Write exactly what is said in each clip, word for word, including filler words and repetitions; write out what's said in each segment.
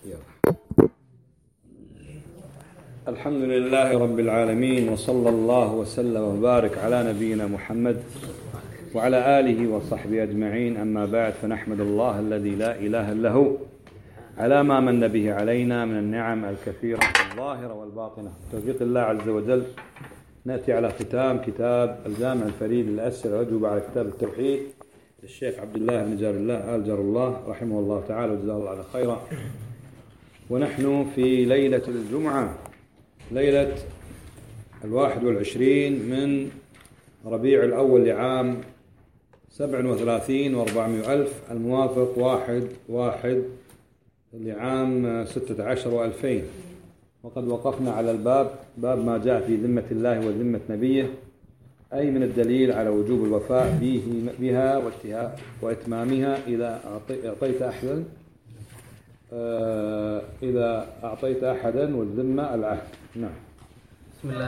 الحمد لله رب العالمين، وصلى الله وسلم وبارك على نبينا محمد وعلى آله وصحبه أجمعين. أما بعد، فنحمد الله الذي لا إله إلا هو على ما من به علينا من النعم الكثيرة الظاهرة والباطنة. توفيق الله عز وجل نأتي على ختام كتاب الجامع الفريد للأسئلة والأجوبة على كتاب التوحيد للشيخ عبد الله بن جار الله آل جار الله رحمه الله تعالى وجزاه الله خيرا. ونحن في ليلة الجمعة، ليلة الواحد والعشرين من ربيع الأول لعام سبع وثلاثين وأربعمائة ألف، الموافق واحد واحد لعام ستة عشر وألفين. وقد وقفنا على الباب باب ما جاء في ذمة الله وذمة نبيه، أي من الدليل على وجوب الوفاء به بها وإتمامها إذا أعطيت أحدا إذا أعطيت أحدا والذمة العهد. نعم. بسم الله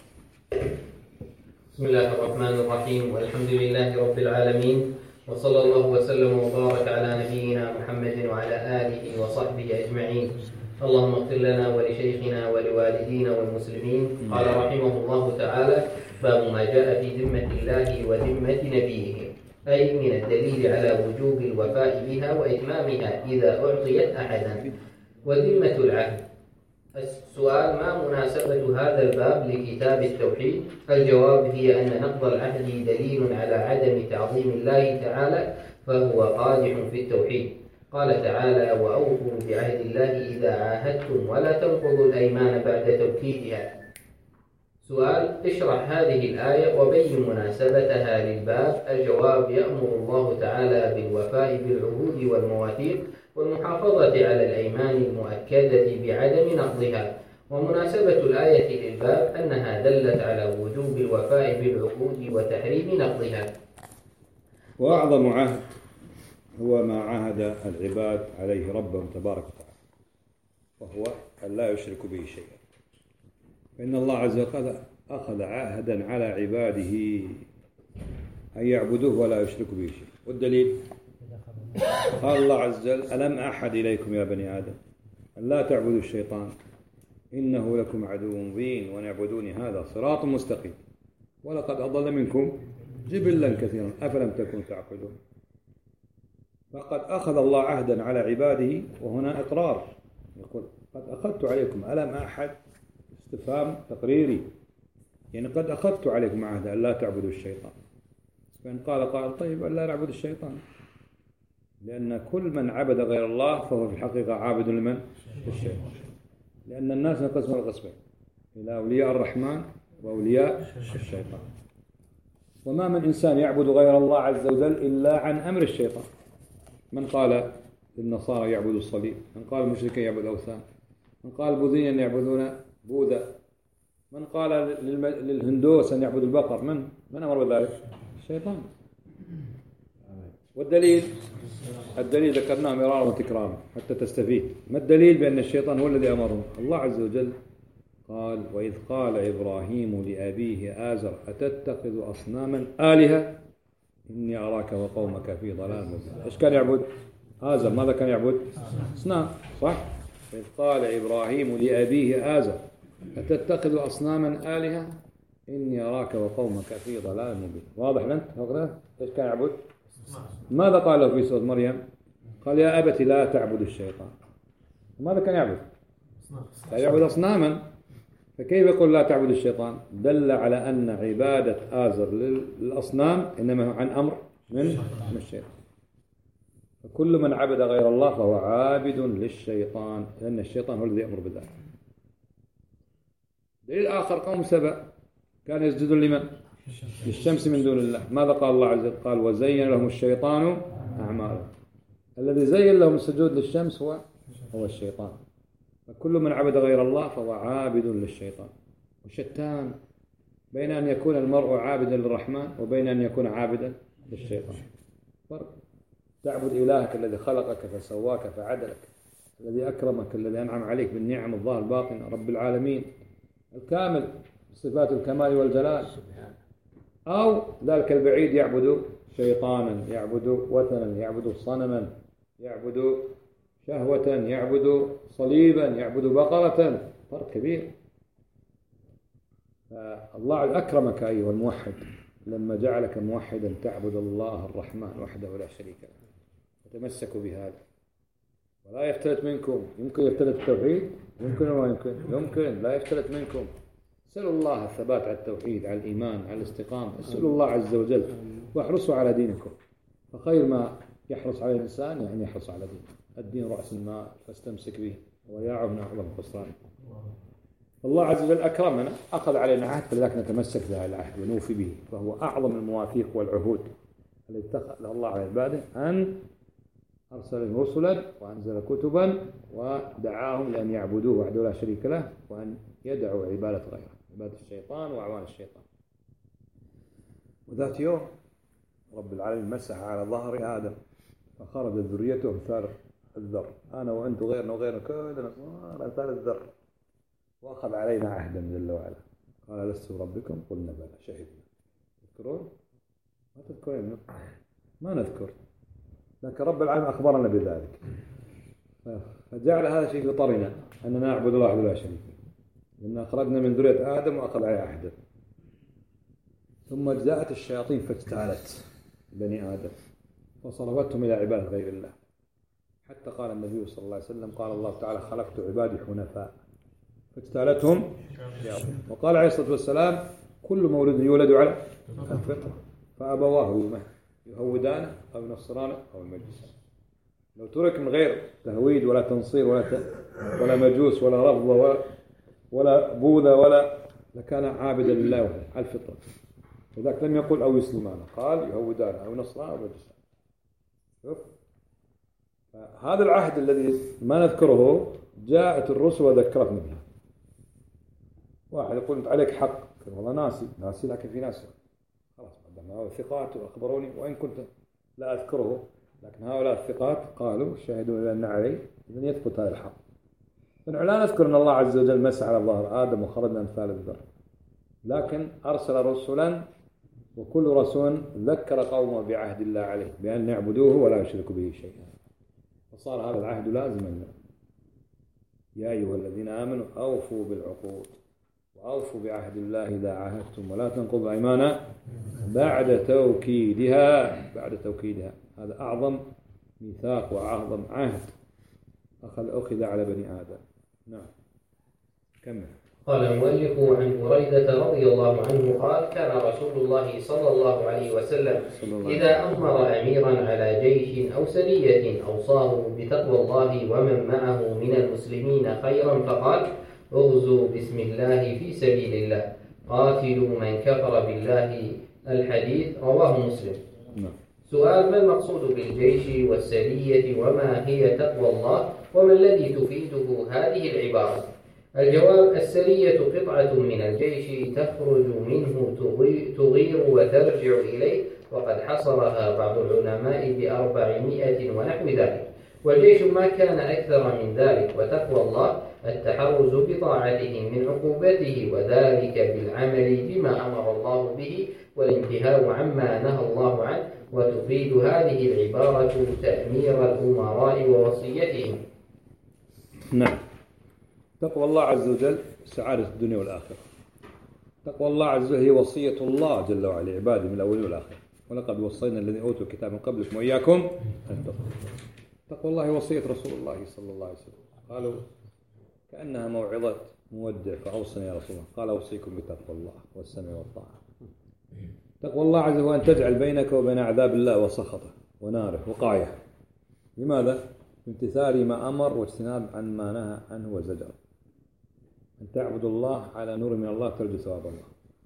بسم الله الرحمن الرحيم، والحمد لله رب العالمين، وصلى الله وسلم وبارك على نبينا محمد وعلى آله وصحبه أجمعين. اللهم اغفر لنا ولشيخنا ولوالدينا والمسلمين. قال رحمه الله تعالى: باب ما جاء في ذمة الله وذمة نبيه، أي من الدليل على وجوب الوفاء بها وإتمامها إذا أعطيت أحدا. وذمة العهد. السؤال: ما مناسبة هذا الباب لكتاب التوحيد؟ الجواب هي أن نقض العهد دليل على عدم تعظيم الله تعالى، فهو قادح في التوحيد. قال تعالى: وأوفوا بعهد الله إذا عاهدتم ولا تنقضوا الأيمان بعد توكيدها. سؤال: اشرح هذه الآية وبين مناسبتها للباب. الجواب: يأمر الله تعالى بالوفاء بالعهود والمواثيق والمحافظة على الأيمان المؤكدة بعدم نقضها. ومناسبة الآية للباب أنها دلت على وجوب الوفاء بالعهود وتحريم نقضها. وأعظم عهد هو ما عاهد العباد عليه ربهم تبارك وتعالى، وهو أن لا يشركوا به شيئا. فإن الله عز وجل أخذ عهدا على عباده أن يعبدوه ولا يشركوا به شيئا. والدليل قال الله عز وجل: ألم أحد إليكم يا بني آدم أن لا تعبدوا الشيطان إنه لكم عدو مبين وأن اعبدوني هذا صراط مستقيم ولقد أضل منكم جبلا كثيرا أفلم تكونوا تعقلون. فقد أخذ الله عهدا على عباده، وهنا إقرار، يقول: قد أخذت عليكم. ألم أحد استفهام تقريري، يعني قد أخذت عليكم عهدا أن لا تعبدوا الشيطان. فإن قال قال: طيب أن لا نعبد الشيطان، لأن كل من عبد غير الله فهو في الحقيقة عابد لمن؟ الشيطان. لأن الناس ينقسمون القسمين إلى أولياء الرحمن وأولياء الشيطان. وما من إنسان يعبد غير الله عز وجل إلا عن أمر الشيطان. من قال للنصارى يعبد الصليب، من قال المشركين يعبد الأوثان، من قال البوذيين أن يعبدون بوذا، من قال للهندوس أن يعبد البقر، من من أمر بذلك؟ الشيطان. والدليل الدليل ذكرناه مرارا وتكرارا حتى تستفيد. ما الدليل بأن الشيطان هو الذي أمرهم؟ الله عز وجل قال: وإذ قال إبراهيم لأبيه آزر أتتخذ أصناما آلهة إني أراك وقومك في ضلال مبين. إيش كان يعبد آزر؟ ماذا كان يعبد؟ أصنام، صح؟ وإذ قال إبراهيم لأبيه آزر أتتخذ أصناما آلهة إني أراك وقومك في ضلال مبين. واضح لنت هكذا؟ إيش كان يعبد؟ ماذا قال له في سورة مريم؟ قال: يا أبت لا تعبد الشيطان. ماذا كان يعبد؟ كان يعبد أصناما. فكيف يقول لا تعبد الشيطان؟ دل على أن عبادة آزر للأصنام إنما عن أمر من الشيطان. فكل من عبد غير الله فهو عابد للشيطان، لأن الشيطان هو الذي يأمر بذلك. دليل آخر: قوم سبأ كانوا يسجدون لمن؟ للشمس من دون الله. ماذا قال الله عز وجل؟ قال: وزين لهم الشيطان أعمالهم. الذي زين لهم السجود للشمس هو هو الشيطان. فكل من عبد غير الله فهو عابد للشيطان. وشتان بين أن يكون المرء عابدا للرحمن وبين أن يكون عابدا للشيطان. فرق. تعبد إلهك الذي خلقك فسواك فعدلك، الذي أكرمك، الذي أنعم عليك بالنعم الظاهرة الباطنة، رب العالمين الكامل صفات الكمال والجلال. أو ذلك البعيد يعبد شيطانا، يعبد وثنا، يعبد صنما، يعبد شهوة، يعبد صليبا، يعبد بقرة، فرق كبير. فالله أكرمك أيها الموحد لما جعلك موحدا تعبد الله الرحمن وحده لا شريك له. فتمسكوا بهذا ولا يفتلت منكم. يمكن يفتلت التوحيد؟ يمكن ولا يمكن؟ يمكن. لا يفتلت منكم. اسألوا الله الثبات على التوحيد، على الإيمان، على الاستقامة. اسألوا الله عز وجل واحرصوا على دينكم. فخير ما يحرص عليه الإنسان يعني يحرص على دينه. الدين رأس المال فاستمسك به وياعه من أعظم الخسران. الله عز وجل أكرمنا، أخذ علينا عهد، فلذلك نتمسك بهذا العهد ونوفي به. فهو أعظم المواثيق والعهود التي اتخذها الله على عباده، أن أرسل رسلا وأنزل كتبا ودعاهم لأن يعبدوه وحده لا شريك له، وأن يدعوا عبادة غيره، عبادة الشيطان وأعوان الشيطان. وذات يوم رب العالمين مسح على ظهر آدم فخرجت ذريته مثال الذر. أنا وأنت وغيرنا وغيرنا كلنا صار مثال الذر. وأخذ علينا عهدا جل وعلا، قال لست ربكم؟ قلنا بلى شهدنا. تذكرون؟ ما تذكرون؟ ما نذكر، لكن رب العالمين أخبرنا بذلك. فجعل هذا شيء في طرنا أننا نعبد الله وحده لا شريك له، لأن أخرجنا من ذرية آدم وأخذ عليه عهدا. ثم جاءت الشياطين فاجتالت بني آدم وصرفتهم إلى عبادة غير الله، حتى قال النبي صلى الله عليه وسلم قال الله تعالى خلقت عبادي حنفاء فاجتالتهم شياطين. وقال عليه الصلاة والسلام كل مولود يولد على الفطرة فأبواه يهودانه أو ينصرانه أو المجوس. لو ترك من غير تهويد ولا تنصير ولا ت... ولا مجوس ولا رفض ولا ولا بوذا ولا لكان عابدا لله وحده على الفطرة. لذلك لم يقل أو يسلمان، قال يهودان أو نصران أو مجوس. شوف هذا العهد الذي ما نذكره جاءت الرسل وذكرتنا به. واحد يقول أنت عليك حق، والله ناسي ناسي لكن في ناس خلاص قدمنا الثقات وأخبروني وإن كنت لا أذكره، لكن هؤلاء الثقات قالوا شهدوا بأن علي إذن يثبت هذا الحق. فنحن لا نذكر أن الله عز وجل مسح على ظهر آدم وخرجنا أمثال الذر، لكن أرسل رسلا وكل رسول ذكر قومه بعهد الله عليه بأن يعبدوه ولا يشركوا به شيئا. فصار هذا العهد لازما لنا. يا أيها الذين آمنوا أوفوا بالعقود وأوفوا بعهد الله إذا عاهدتم ولا تنقضوا أيمانا بعد توكيدها. بعد توكيدها هذا أعظم ميثاق وأعظم عهد أخذ أخذ على بني آدم. نعم كمل. قال المؤلف عن بريدة رضي الله عنه قال كان رسول الله صلى الله عليه وسلم إذا أمر أميرا على جيش أو سرية أوصاه بتقوى الله ومن معه من المسلمين خيرا فقال اغزوا بسم الله في سبيل الله قاتلوا من كفر بالله. الحديث رواه مسلم. سؤال: ما المقصود بالجيش والسرية وما هي تقوى الله وما الذي تفيده هذه العبارة؟ الجواب: السرية قطعة من الجيش تخرج منه تغير وترجع إليه، وقد حصرها بعض العلماء بأربعمائة ونحو ذلك. والجيش ما كان أكثر من ذلك. وتقوى الله التحرز بطاعته من عقوبته وذلك بالعمل بما أمر الله به والانتهاء عما نهى الله عنه. وتفيد هذه العبارة تأمير الأمراء ووصيتهم. نعم. تقوى الله عز وجل سعادة الدنيا والآخرة. تقوى الله عز وجل هي وصية الله جل وعلا لعباده من الأولين والآخرين. ولقد وصينا الذين أوتوا الكتاب من قبلكم وإياكم أن تقوا. تقوى الله وصية رسول الله صلى الله عليه وسلم. قالوا كأنها موعظة مودع فأوصنا يا رسول الله. قال أوصيكم بتقوى الله والسمع والطاعة. تقوى الله عز وجل أن تجعل بينك وبين عذاب الله وسخطه وناره وقاية. لماذا؟ امتثال ما أمر واجتناب عن ما نهى عنه وزجر. أن تعبد الله على نور من الله ترجو ثواب الله.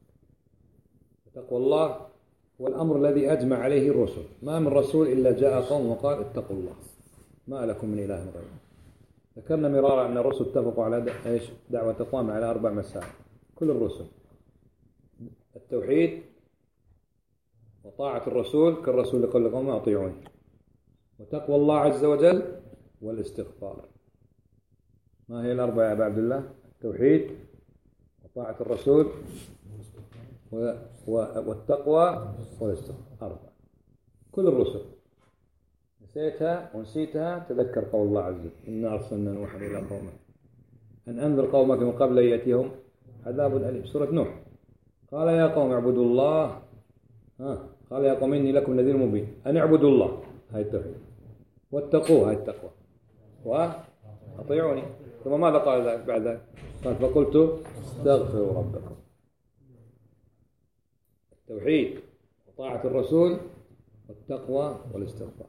تقوى الله هو الأمر الذي أجمع عليه الرسل. ما من رسول إلا جاء قوم وقال اتقوا الله ما لكم من إله غيره. ذكرنا مرارا أن الرسل اتفقوا على إيش؟ دعوة التقوى على أربع مسائل كل الرسل: التوحيد وطاعة الرسول كالرسول يقول لقوم أطيعوني، وتقوى الله عز وجل والاستغفار. ما هي الأربعة يا أبا عبد الله؟ التوحيد وطاعة الرسول و... و... والتقوى والاستغفار. أربعة كل الرسل. نسيتها ونسيتها تذكر قول الله عز وجل إنا أرسلنا نوحا إلى قومه أن أنذر قومك من قبل أن يأتيهم عذاب أليم. سورة نوح. قال يا قوم اعبدوا الله. ها قال يا قوم إني لكم نذير مبين أن اعبدوا الله، هاي التوحيد، واتقوه، هاي التقوى، وأطيعوني. ثم ماذا قال بعد ذلك؟ قال فقلت استغفروا ربكم. التوحيد وطاعة الرسول والتقوى والاستغفار.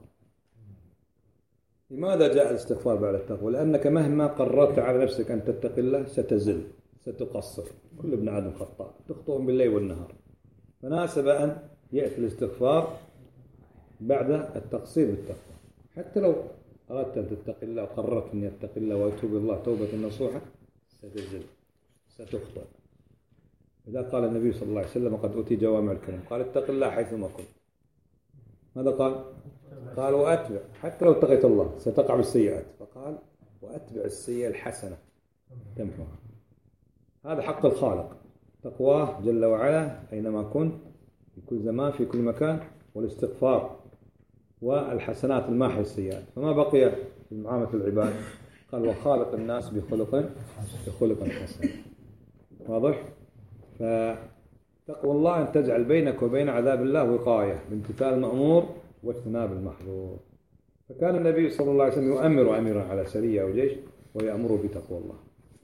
لماذا جاء الاستغفار بعد التقوى؟ لأنك مهما قررت على نفسك أن تتقي الله ستزل، ستقصر. كل ابن آدم خطاء، تخطئ بالليل والنهار. فناسب أن يأتي الاستغفار بعد التقصير بالتقوى. حتى لو أردت أن تتقي الله وقررت أن يتقي الله ويتوب الله توبة نصوحة ستزل، ستخطئ. إذا قال النبي صلى الله عليه وسلم قد أوتي جوامع الكلم، قال اتق الله حيثما كنت. ماذا قال؟ قال وأتبع، حتى لو اتقيت الله ستقع بالسيئات، فقال وأتبع السيئة الحسنة تمحوها. هذا حق الخالق، تقواه جل وعلا أينما كنت في كل زمان في كل مكان، والاستغفار والحسنات الماحية السيئات. فما بقي في معاملة العباد؟ قال وخالق الناس بخلق بخلق حسن. واضح؟ فتقوى الله أن تجعل بينك وبين عذاب الله وقاية بامتثال المأمور واجتناب المحظور. فكان النبي صلى الله عليه وسلم يؤمر أميرا على سرية أو جيش ويأمره بتقوى الله.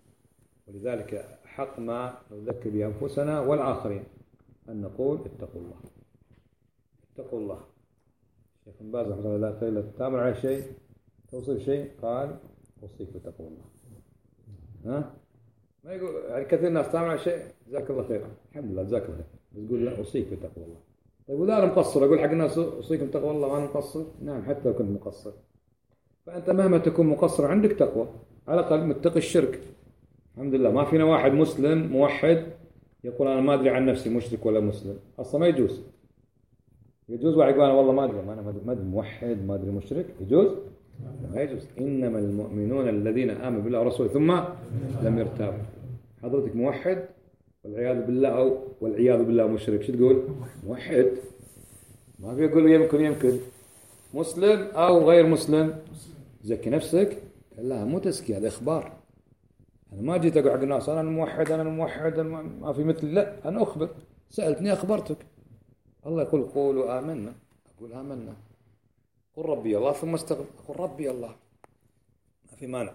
ولذلك حق ما نذكر به أنفسنا والآخرين أن نقول اتقوا الله، اتقوا الله. الشيخ بن باز رحمه الله قال تأمر على شيء توصي شيء قال أوصيك بتقوى الله. ها؟ ما يقول يعني كثير الناس تأمر على شيء جزاك الله خير، الحمد لله جزاك الله خير، بتقول لا أوصيك بتقوى الله. طيب وإذا أنا مقصر أقول حق الناس أوصيكم بتقوى الله وأنا مقصر؟ نعم حتى لو كنت مقصر. فأنت مهما تكون مقصر عندك تقوى، على الأقل متقي الشرك. الحمد لله ما فينا واحد مسلم موحد يقول أنا ما أدري عن نفسي مشرك ولا مسلم، أصلا ما يجوز. يجوز واحد يقول أنا والله ما أدري، ما أنا ما أدري موحد ما أدري مشرك، يجوز؟ ما يجوز. إنما المؤمنون الذين آمنوا بالله ورسوله ثم لم يرتابوا. حضرتك موحد والعياذ بالله أو والعياذ بالله مشرك، شو تقول؟ موحد. ما في يقول يمكن يمكن مسلم أو غير مسلم. زكي نفسك. لا مو تزكية، هذا إخبار. أنا ما جيت أقول حق الناس أنا الموحد أنا الموحد ما في مثل، لا أنا أخبر. سألتني أخبرتك. الله يقول قولوا آمنا، أقول آمنا. قل ربي الله ثم استغفر، قل ربي الله، ما في مانع.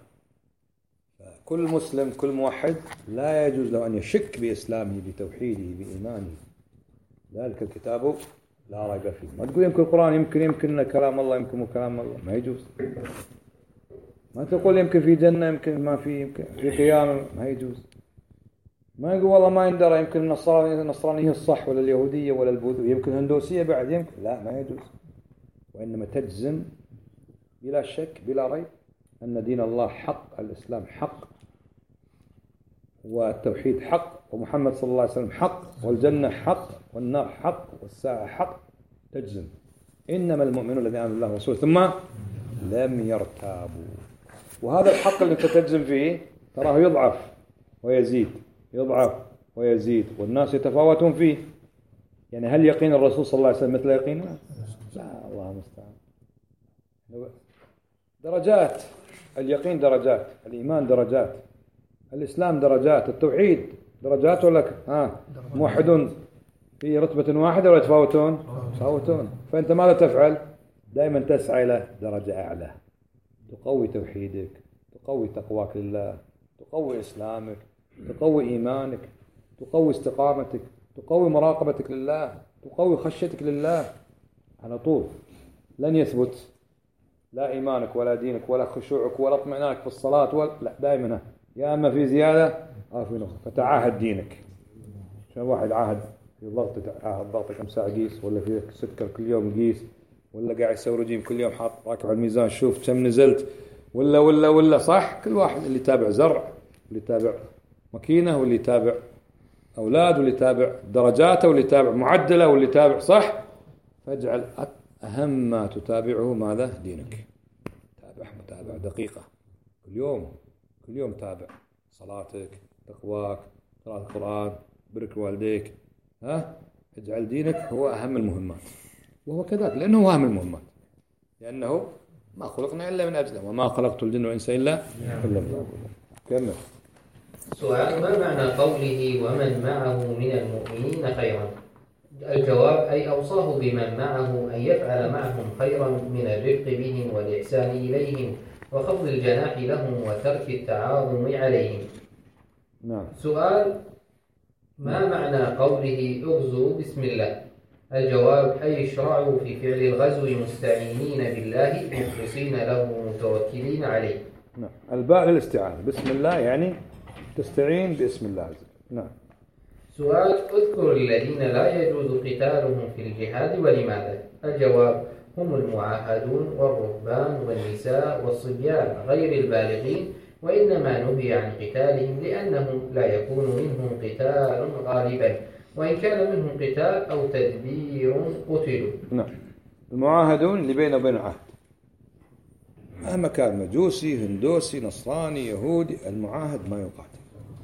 كل مسلم كل موحد لا يجوز له أن يشك بإسلامه بتوحيده بإيمانه. ذلك الكتاب لا ريب فيه. ما تقول يمكن القرآن يمكن يمكن كلام الله يمكن مو كلام الله، ما يجوز. ما تقول يمكن في جنة يمكن ما في، يمكن في قيامة، ما يجوز. ما يقول والله ما يندرى يمكن النصرانية النصرانية الصح ولا اليهودية ولا البوذية يمكن الهندوسية بعد يمكن، لا ما يجوز. وإنما تجزم بلا شك بلا ريب أن دين الله حق، الإسلام حق، والتوحيد حق، ومحمد صلى الله عليه وسلم حق، والجنة حق، والنار حق، والساعة حق. تجزم إنما المؤمنون الذين آمنوا بالله ورسوله ثم لم يرتابوا. وهذا الحق اللي أنت تجزم فيه تراه يضعف ويزيد، يضعف ويزيد، والناس يتفاوتون فيه. يعني هل يقين الرسول صلى الله عليه وسلم مثل يقيننا؟ لا، الله المستعان. درجات، اليقين درجات، الإيمان درجات، الإسلام درجات، التوحيد درجات. ولا ها موحدون في رتبة واحدة ولا يتفاوتون؟ يتفاوتون. فأنت ماذا تفعل؟ دائما تسعى إلى درجة أعلى، تقوي توحيدك، تقوي تقواك لله، تقوي إسلامك، تقوي إيمانك، تقوي استقامتك، تقوي مراقبتك لله، تقوي خشيتك لله. على طول لن يثبت لا إيمانك ولا دينك ولا خشوعك ولا اطمئنانك في الصلاة ولا لا، دائما يا أما في زيادة أو في نقص. فتعاهد دينك. عشان واحد عاهد في ضغط، عاهد ضغط كم ساعة قيس، ولا في سكر كل يوم قيس، ولا قاعد يسوي رجيم كل يوم حاط راكب على الميزان شوف كم نزلت، ولا ولا ولا صح. كل واحد اللي يتابع زرع، واللي يتابع ماكينة، واللي يتابع أولاد، واللي يتابع درجاته، واللي يتابع معدله، واللي يتابع صح. فاجعل أهم ما تتابعه ماذا؟ دينك. تابع متابعة دقيقة كل يوم، كل يوم تابع صلاتك، تقواك، قراءة القرآن، برك والديك. ها اجعل دينك هو أهم المهمات، وهو كذلك لأنه هو أهم المهمات. لأنه ما خلقنا إلا من أجله وما خلقت الجن والإنس إلا إلا كمل. سؤال: ما معنى قوله ومن معه من المؤمنين خيرا؟ الجواب: أي أوصاه بمن معه أن يفعل معهم خيرا من الرفق بهم والإحسان إليهم وخفض الجناح لهم وترك التعاظم عليهم. نعم. سؤال: ما معنى قوله اغزوا بسم الله؟ الجواب: أي اشرعوا في فعل الغزو مستعينين بالله مخلصين له متوكلين عليه. نعم. الباء للاستعانة، بسم الله يعني تستعين باسم الله. نعم. سؤال: اذكر الذين لا يجوز قتالهم في الجهاد ولماذا؟ الجواب: هم المعاهدون والرهبان والنساء والصبيان غير البالغين، وإنما نهي عن قتالهم لأنه لا يكون منهم قتال غالبا، وإن كان منهم قتال أو تدبير قتلوا. نعم. المعاهدون اللي بينه وبين عهد، مهما كان مجوسي هندوسي نصراني يهودي، المعاهد ما يقاتل.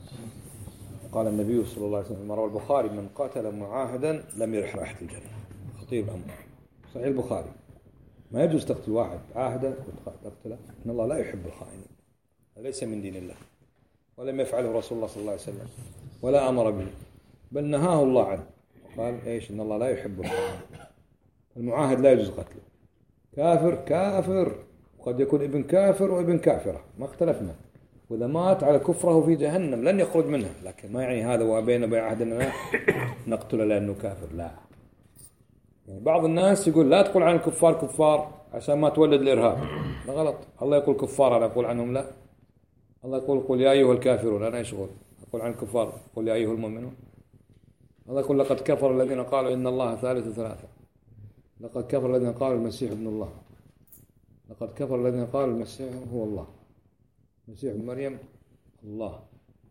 قال النبي صلى الله عليه وسلم ما روى البخاري: من قاتل معاهدا لم يرح رائحة الجنة. خطير الأمر، صحيح البخاري. ما يجوز تقتل واحد عاهده وتقتله، إن الله لا يحب الخائنين، ليس من دين الله، ولم يفعله رسول الله صلى الله عليه وسلم ولا أمر به، بل نهاه الله عنه وقال إيش؟ إن الله لا يحب الخائنين. المعاهد لا يجوز قتله. كافر كافر، وقد يكون ابن كافر وابن كافرة، ما اختلفنا، وإذا مات على كفره في جهنم لن يخرج منها، لكن ما يعني هذا وبين وبين عهدنا نقتله لأنه كافر، لا. يعني بعض الناس يقول لا تقول عن الكفار كفار عشان ما تولد الإرهاب، ده غلط. الله يقول كفار، أنا أقول عنهم لا. الله يقول قل يا أيها الكافرون، أنا إيش أقول؟ أقول عن الكفار قل يا أيها المؤمنون. الله يقول لقد كفر الذين قالوا إن الله ثالث ثلاثة، لقد كفر الذين قالوا المسيح ابن الله، لقد كفر الذين قالوا المسيح هو الله، المسيح ابن مريم الله.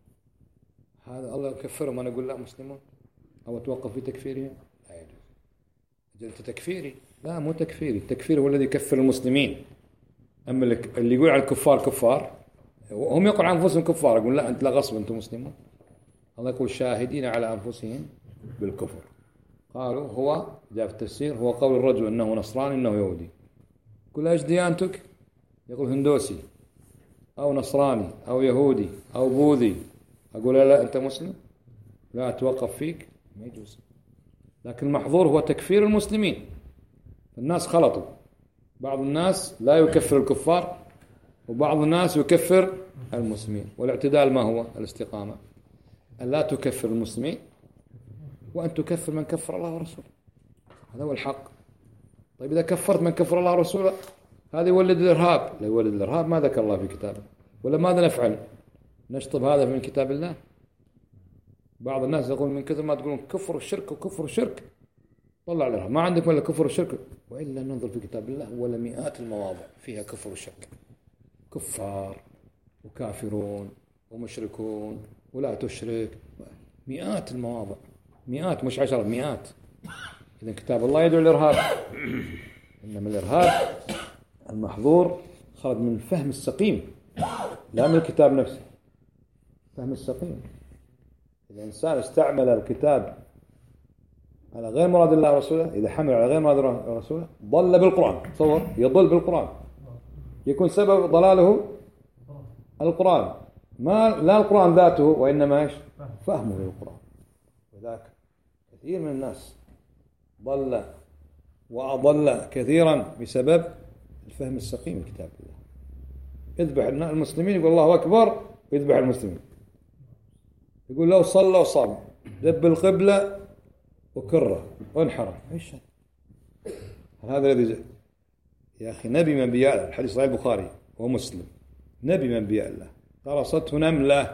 هذا الله يكفرهم، أنا أقول لا مسلمون أو أتوقف في تكفيرهم؟ لا يجوز. أنت تكفيري؟ لا، مو تكفيري. التكفير هو الذي يكفر المسلمين. أما اللي يقول على الكفار كفار، هم يقول عن أنفسهم كفار، أقول لا، أنت لا غصب، أنتم مسلمون. الله يقول شاهدين على أنفسهم بالكفر. قالوا هو جاء في التفسير هو قول الرجل أنه نصراني أنه يهودي. يقول ايش ديانتك؟ يقول هندوسي أو نصراني أو يهودي أو بوذي. أقول لا أنت مسلم، لا أتوقف فيك، ما يجوز. لكن المحظور هو تكفير المسلمين. الناس خلطوا، بعض الناس لا يكفر الكفار وبعض الناس يكفر المسلمين. والاعتدال ما هو؟ الاستقامة، أن لا تكفر المسلمين وأن تكفر من كفر الله ورسوله، هذا هو الحق. طيب إذا كفرت من كفر الله ورسوله هذا يولد الإرهاب، لا يولد الإرهاب ما ذكر الله في كتابه. ولا ماذا نفعل؟ نشطب هذا من كتاب الله. بعض الناس يقول من كثر ما تقولون كفر الشرك وكفر الشرك طلع الإرهاب، ما عندك ولا كفر الشرك. وإلا ننظر في كتاب الله ولا مئات المواضع فيها كفر الشرك، كفار وكافرون ومشركون ولا تشرك، مئات المواضع، مئات مش عشرة، مئات. إذا كتاب الله يدعو الإرهاب، إنما الإرهاب المحظور خرج من الفهم السقيم لا من الكتاب نفسه، فهم السقيم. إذا الإنسان استعمل الكتاب على غير مراد الله ورسوله، إذا حمل على غير مراد الله ورسوله ضل بالقرآن. تصور يضل بالقرآن، يكون سبب ضلاله القرآن، ما لا القرآن ذاته وإنما إيش؟ فهمه للقرآن. وذاك كثير من الناس ضل وأضل كثيرا بسبب الفهم السقيم من كتاب الله. يذبح المسلمين يقول الله أكبر ويذبح المسلمين، يقول لو صلى وصام ذب القبلة وكره وانحرف. ايش هذا الذي جاء؟ يا أخي نبي من أنبياء الله، الحديث صحيح البخاري ومسلم، نبي من أنبياء الله قرصته نملة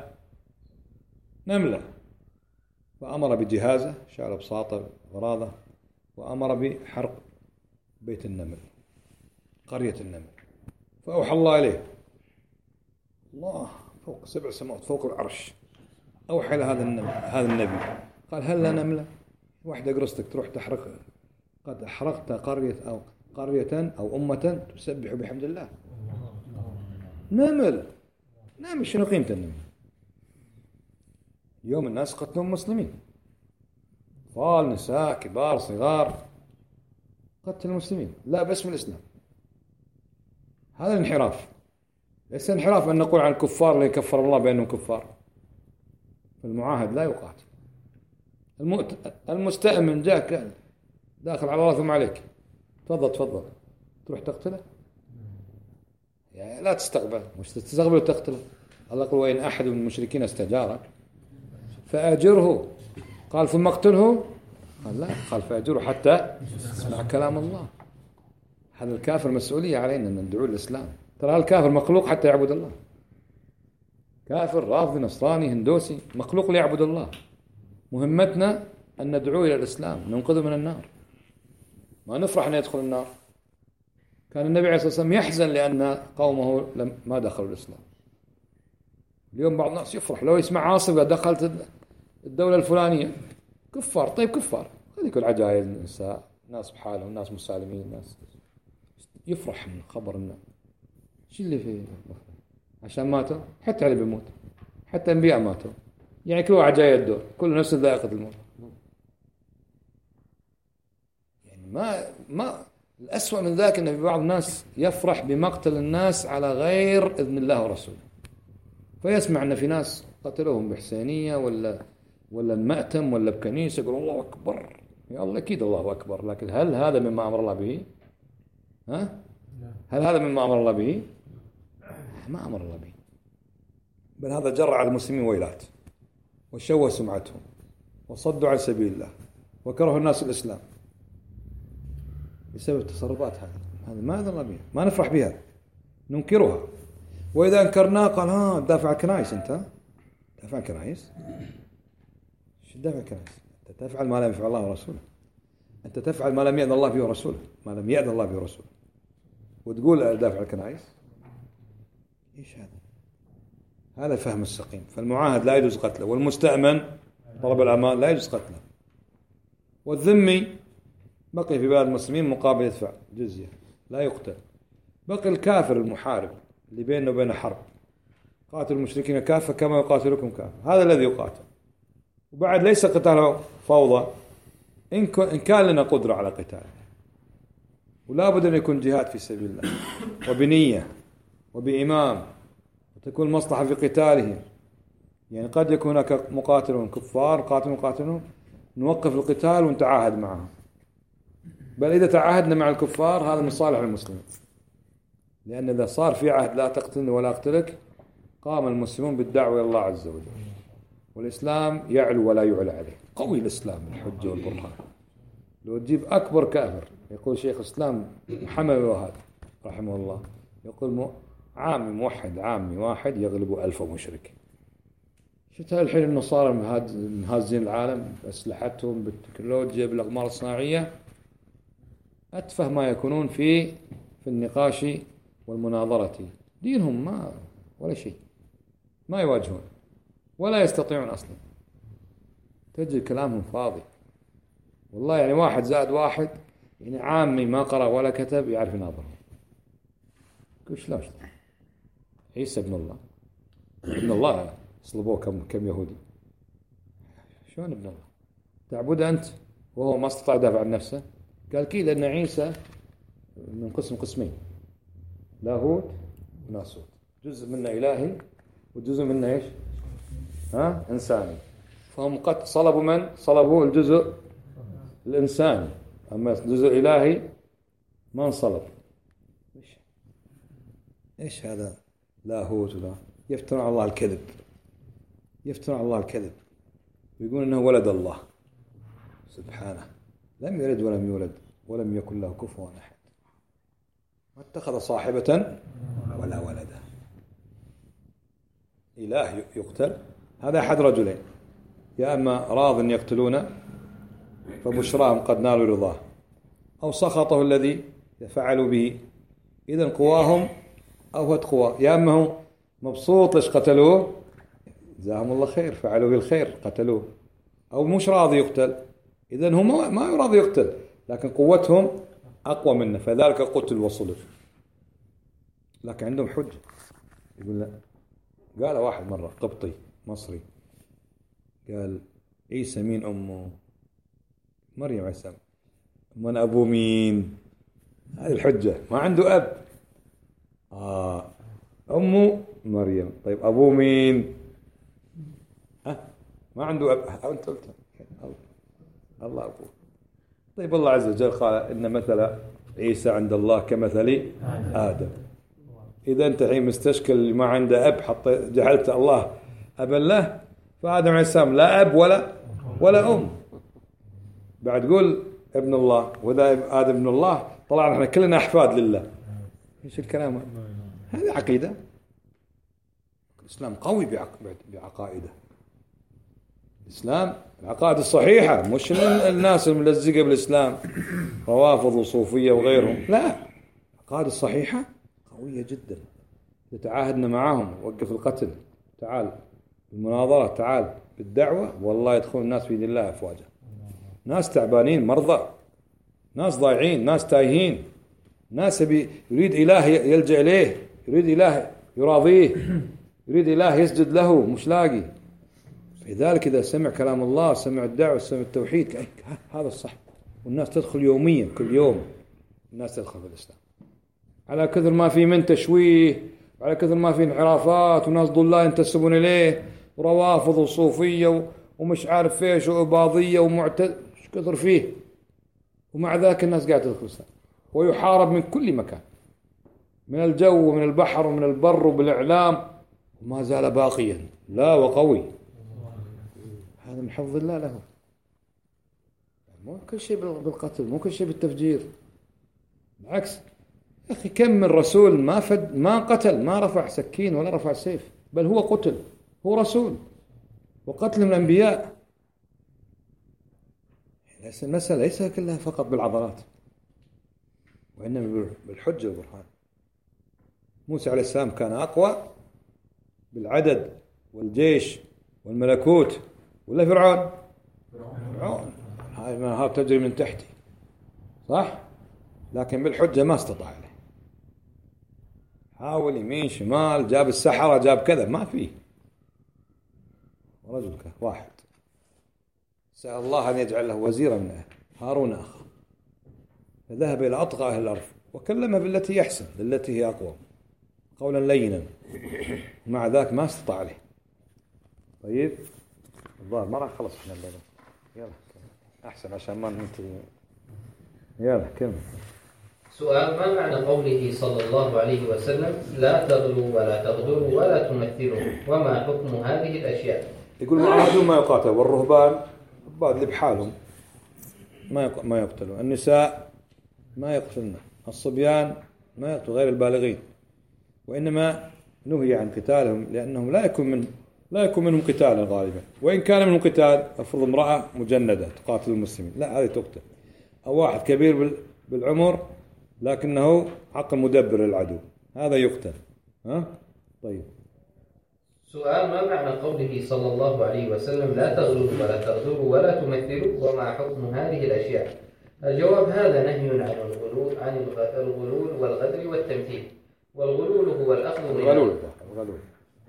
نملة فأمر بجهازه، شعر بساطة غراضة، وأمر بحرق بيت النمل، قرية النمل. فأوحى الله إليه، الله فوق سبع سماوات فوق العرش، أوحى إلى هذا النبي هذا النبي قال هل لا نملة واحدة قرصتك تروح تحرق، قد أحرقت قرية أو قرية أو أمة تسبح بحمد الله. نمل نمل شنو قيمة النمل؟ اليوم الناس قتلهم مسلمين، أطفال نساء كبار صغار، قتل المسلمين لا باسم الإسلام. هذا الانحراف. ليس انحراف أن نقول عن الكفار اللي كفر الله بأنهم كفار. المعاهد لا يقاتل. المستأمن جاء داخل على الله ثم عليك، تفضل تفضل، تروح تقتله؟ يعني لا تستقبل، مش تستقبل وتقتله. الله يقول وإن أحد من المشركين استجارك فأجره، قال ثم اقتله؟ قال لا، قال فأجره حتى يسمع كلام الله. هذا الكافر مسؤولية علينا أن ندعو الإسلام. ترى الكافر مخلوق حتى يعبد الله. كافر رافضي نصراني هندوسي مخلوق ليعبد الله. مهمتنا أن ندعو إلى الإسلام، ننقذه من النار، ما نفرح أن يدخل النار. كان النبي عليه الصلاة والسلام يحزن لأن قومه لم ما دخلوا الإسلام. اليوم بعض الناس يفرح لو يسمع عاصفة دخلت الدولة الفلانية، كفار. طيب كفار، هذيك العجائز، النساء، ناس بحالهم، ناس مسالمين، ناس يفرح من خبر الناس. شو اللي فيه؟ عشان ماتوا، حتى علي بيموت، حتى أنبياء ماتوا، يعني كل واحد جاي الدور، كل نفس ذائقة الموت. يعني ما ما الأسوأ من ذاك أن في بعض الناس يفرح بمقتل الناس على غير إذن الله ورسوله، فيسمع أن في ناس قتلوهم بحسينية ولا ولا المأتم ولا بكنيسة، يقول الله أكبر. يا الله أكيد الله أكبر، لكن هل هذا مما أمر الله به؟ ها؟ هل هذا مما أمر الله به؟ ما أمر الله به، بل هذا جرع على المسلمين ويلات، وشوه سمعتهم، وصدوا عن سبيل الله، وكرهوا الناس الإسلام بسبب التصرفات هذه. هذا ما أذن الله بها، ما نفرح بها، ننكرها. وإذا أنكرناه قال ها تدافع عن الكنائس. أنت تدافع عن الكنائس؟ شو تدافع عن الكنائس؟ أنت تفعل ما لم يفعل الله ورسوله، أنت تفعل ما لم يأذن الله به ورسوله، ما لم يأذن الله به ورسوله، وتقول أدافع عن الكنائس؟ إيش هذا؟ هذا فهم السقيم. فالمعاهد لا يجوز قتله، والمستأمن طلب الأمان لا يجوز قتله، والذمي بقي في بلاد المسلمين مقابل يدفع جزية لا يقتل. بقي الكافر المحارب اللي بينه وبين حرب، قاتل المشركين كافة كما يقاتلكم كافة، هذا الذي يقاتل. وبعد ليس قتاله فوضى، إن كان لنا قدرة على قتاله، ولا بد أن يكون جهاد في سبيل الله، وبنية وبإمام، وتكون مصلحة في قتالهم. يعني قد يكون هناك مقاتلون كفار، قاتل مقاتلون، نوقف القتال ونتعاهد معهم. بل إذا تعاهدنا مع الكفار هذا من صالح المسلمين، لأن إذا صار في عهد لا تقتلني ولا أقتلك، قام المسلمون بالدعوة إلى الله عز وجل، والإسلام يعلو ولا يعلى عليه. قوي الإسلام الحجة والبرهان. لو تجيب أكبر كافر، يقول شيخ الإسلام محمد الوهاب رحمه الله، يقول عامي موحد عامي واحد يغلب ألف مشرك. شفت الحين النصارى مهازين العالم بأسلحتهم، بالتكنولوجيا، بالأقمار الصناعية، أتفه ما يكونون في في النقاش والمناظرة. دينهم ما ولا شيء، ما يواجهون ولا يستطيعون أصلا، تجد كلامهم فاضي والله. يعني واحد زائد واحد، يعني عامي ما قرأ ولا كتب يعرف يناظر. كيف لا عيسى ابن الله، ابن الله صلبوه كم كم يهودي، شلون ابن الله؟ تعبد أنت وهو ما استطاع يدافع عن نفسه؟ قال كي لأن عيسى من قسم قسمين، لاهوت وناسوت، جزء منه إلهي وجزء منه إيش؟ ها إنساني. فهم قد صلبوا من؟ صلبوا الجزء الإنساني، أما الجزء الإلهي ما انصلب. إيش إيش هذا لاهوت؟ ولا يفترون على الله الكذب، يفترون على الله الكذب، ويقول إنه ولد الله سبحانه، لم يلد ولم يولد ولم يكن له كفوا أحد، ما اتخذ صاحبة ولا ولدا. إله يقتل، هذا أحد رجلين، يا أما راض يقتلون فبشراهم قد نالوا رضاه، أو سخطه الذي فعلوا به، إذن قواهم أوهت قواه. يا أما هو مبسوط ليش قتلوه، جزاهم الله خير، فعلوا بالخير قتلوه، أو مش راضي يقتل، إذن هم ما يراضي يقتل، لكن قوتهم أقوى منه، فذلك قتل وصلب. لكن عندهم حجة، يقول لا. قال واحد مرة قبطي مصري، قال عيسى مين أمه؟ مريم عليه السلام. من أبو مين؟ هذه الحجة، ما عنده أب. آه أمه مريم. طيب أبوه مين؟ ها ما عنده أب. أنت قلت الله أبوه. طيب الله عز وجل قال إن مثل عيسى عند الله كمثل آدم. إذا أنت حين مستشكل ما عنده أب حط جعلت الله أبا له، فآدم عليه السلام لا أب ولا ولا أم. بعد قول ابن الله، وإذا آدم ابن الله طلعنا احنا كلنا أحفاد لله. إيش الكلام هذا؟ عقيدة. الإسلام قوي بعقائده. الإسلام العقائد الصحيحة، مش الناس الملزقة بالإسلام روافض وصوفية وغيرهم، لا، العقائد الصحيحة قوية جدا. يتعاهدنا معاهم وقف القتل، تعال بالمناظرة، تعال بالدعوة، والله يدخل الناس في دين الله أفواجا. ناس تعبانين، مرضى، ناس ضايعين، ناس تايهين، ناس يريد إله يلجأ إليه، يريد إله يراضيه، يريد إله يسجد له، مش لاقي. لذلك إذا سمع كلام الله، سمع الدعوة، سمع التوحيد، هذا الصح. والناس تدخل يوميا، كل يوم الناس تدخل في الإسلام. على كثر ما في من تشويه، وعلى كثر ما في انحرافات، وناس ضلال ينتسبون إليه، وروافض وصوفية ومش عارف فيش وإباضية ومعتد، مش كثر فيه. ومع ذلك الناس قاعدة تدخل الإسلام، ويحارب من كل مكان، من الجو ومن البحر ومن البر وبالإعلام، وما زال باقيا لا وقوي. هذا من حفظ الله له. مو كل شيء بالقتل، مو كل شيء بالتفجير، بالعكس. يا أخي كم من رسول ما فد ما قتل، ما رفع سكين ولا رفع سيف، بل هو قتل، هو رسول. وقتل من الأنبياء ليس المسألة ليس كلها فقط بالعضلات، وإنما بالحجة والبرهان. موسى عليه السلام كان أقوى بالعدد والجيش والملكوت، ولا فرعون؟ فرعون هاي ما هاب تجري من تحتي، صح؟ لكن بالحجة ما استطاع له. حاول يمين شمال، جاب السحرة، جاب كذا، ما فيه. رجل واحد سأل الله أن يجعل له وزيرا من أهله، هارون أخ، فذهب إلى أطغى أهل الأرض وكلمه بالتي يحسن، بالتي هي أقوى، قولا لينا، مع ذاك ما استطاع له. طيب الظاهر ما راح خلص احنا الليلة، يلا أحسن عشان ما ننتهي. يلا كمل. سؤال: ما معنى قوله صلى الله عليه وسلم لا تغلوا ولا تغدروا ولا تمثلوا، وما حكم هذه الأشياء؟ يقول معاهدون ما يقاتل، والرهبان بعض اللي بحالهم ما ما يقتلون، النساء ما يقتلن، الصبيان ما يقتلوا غير البالغين، وإنما نهي عن قتالهم لأنهم لا يكون من لا يكون منهم قتال غالبا، وإن كان منهم قتال أفرض امرأة مجندة تقاتل المسلمين، لا هذه تقتل. أو واحد كبير بالعمر لكنه عقل مدبر للعدو، هذا يقتل. ها طيب. سؤال: ما معنى قوله صلى الله عليه وسلم لا تغلوا ولا تغدروا ولا تمثلوا، وما حكم هذه الأشياء؟ الجواب: هذا نهي عن الغلول عن الغلول والغدر والتمثيل. والغلول هو الأخذ من الغلول الغلول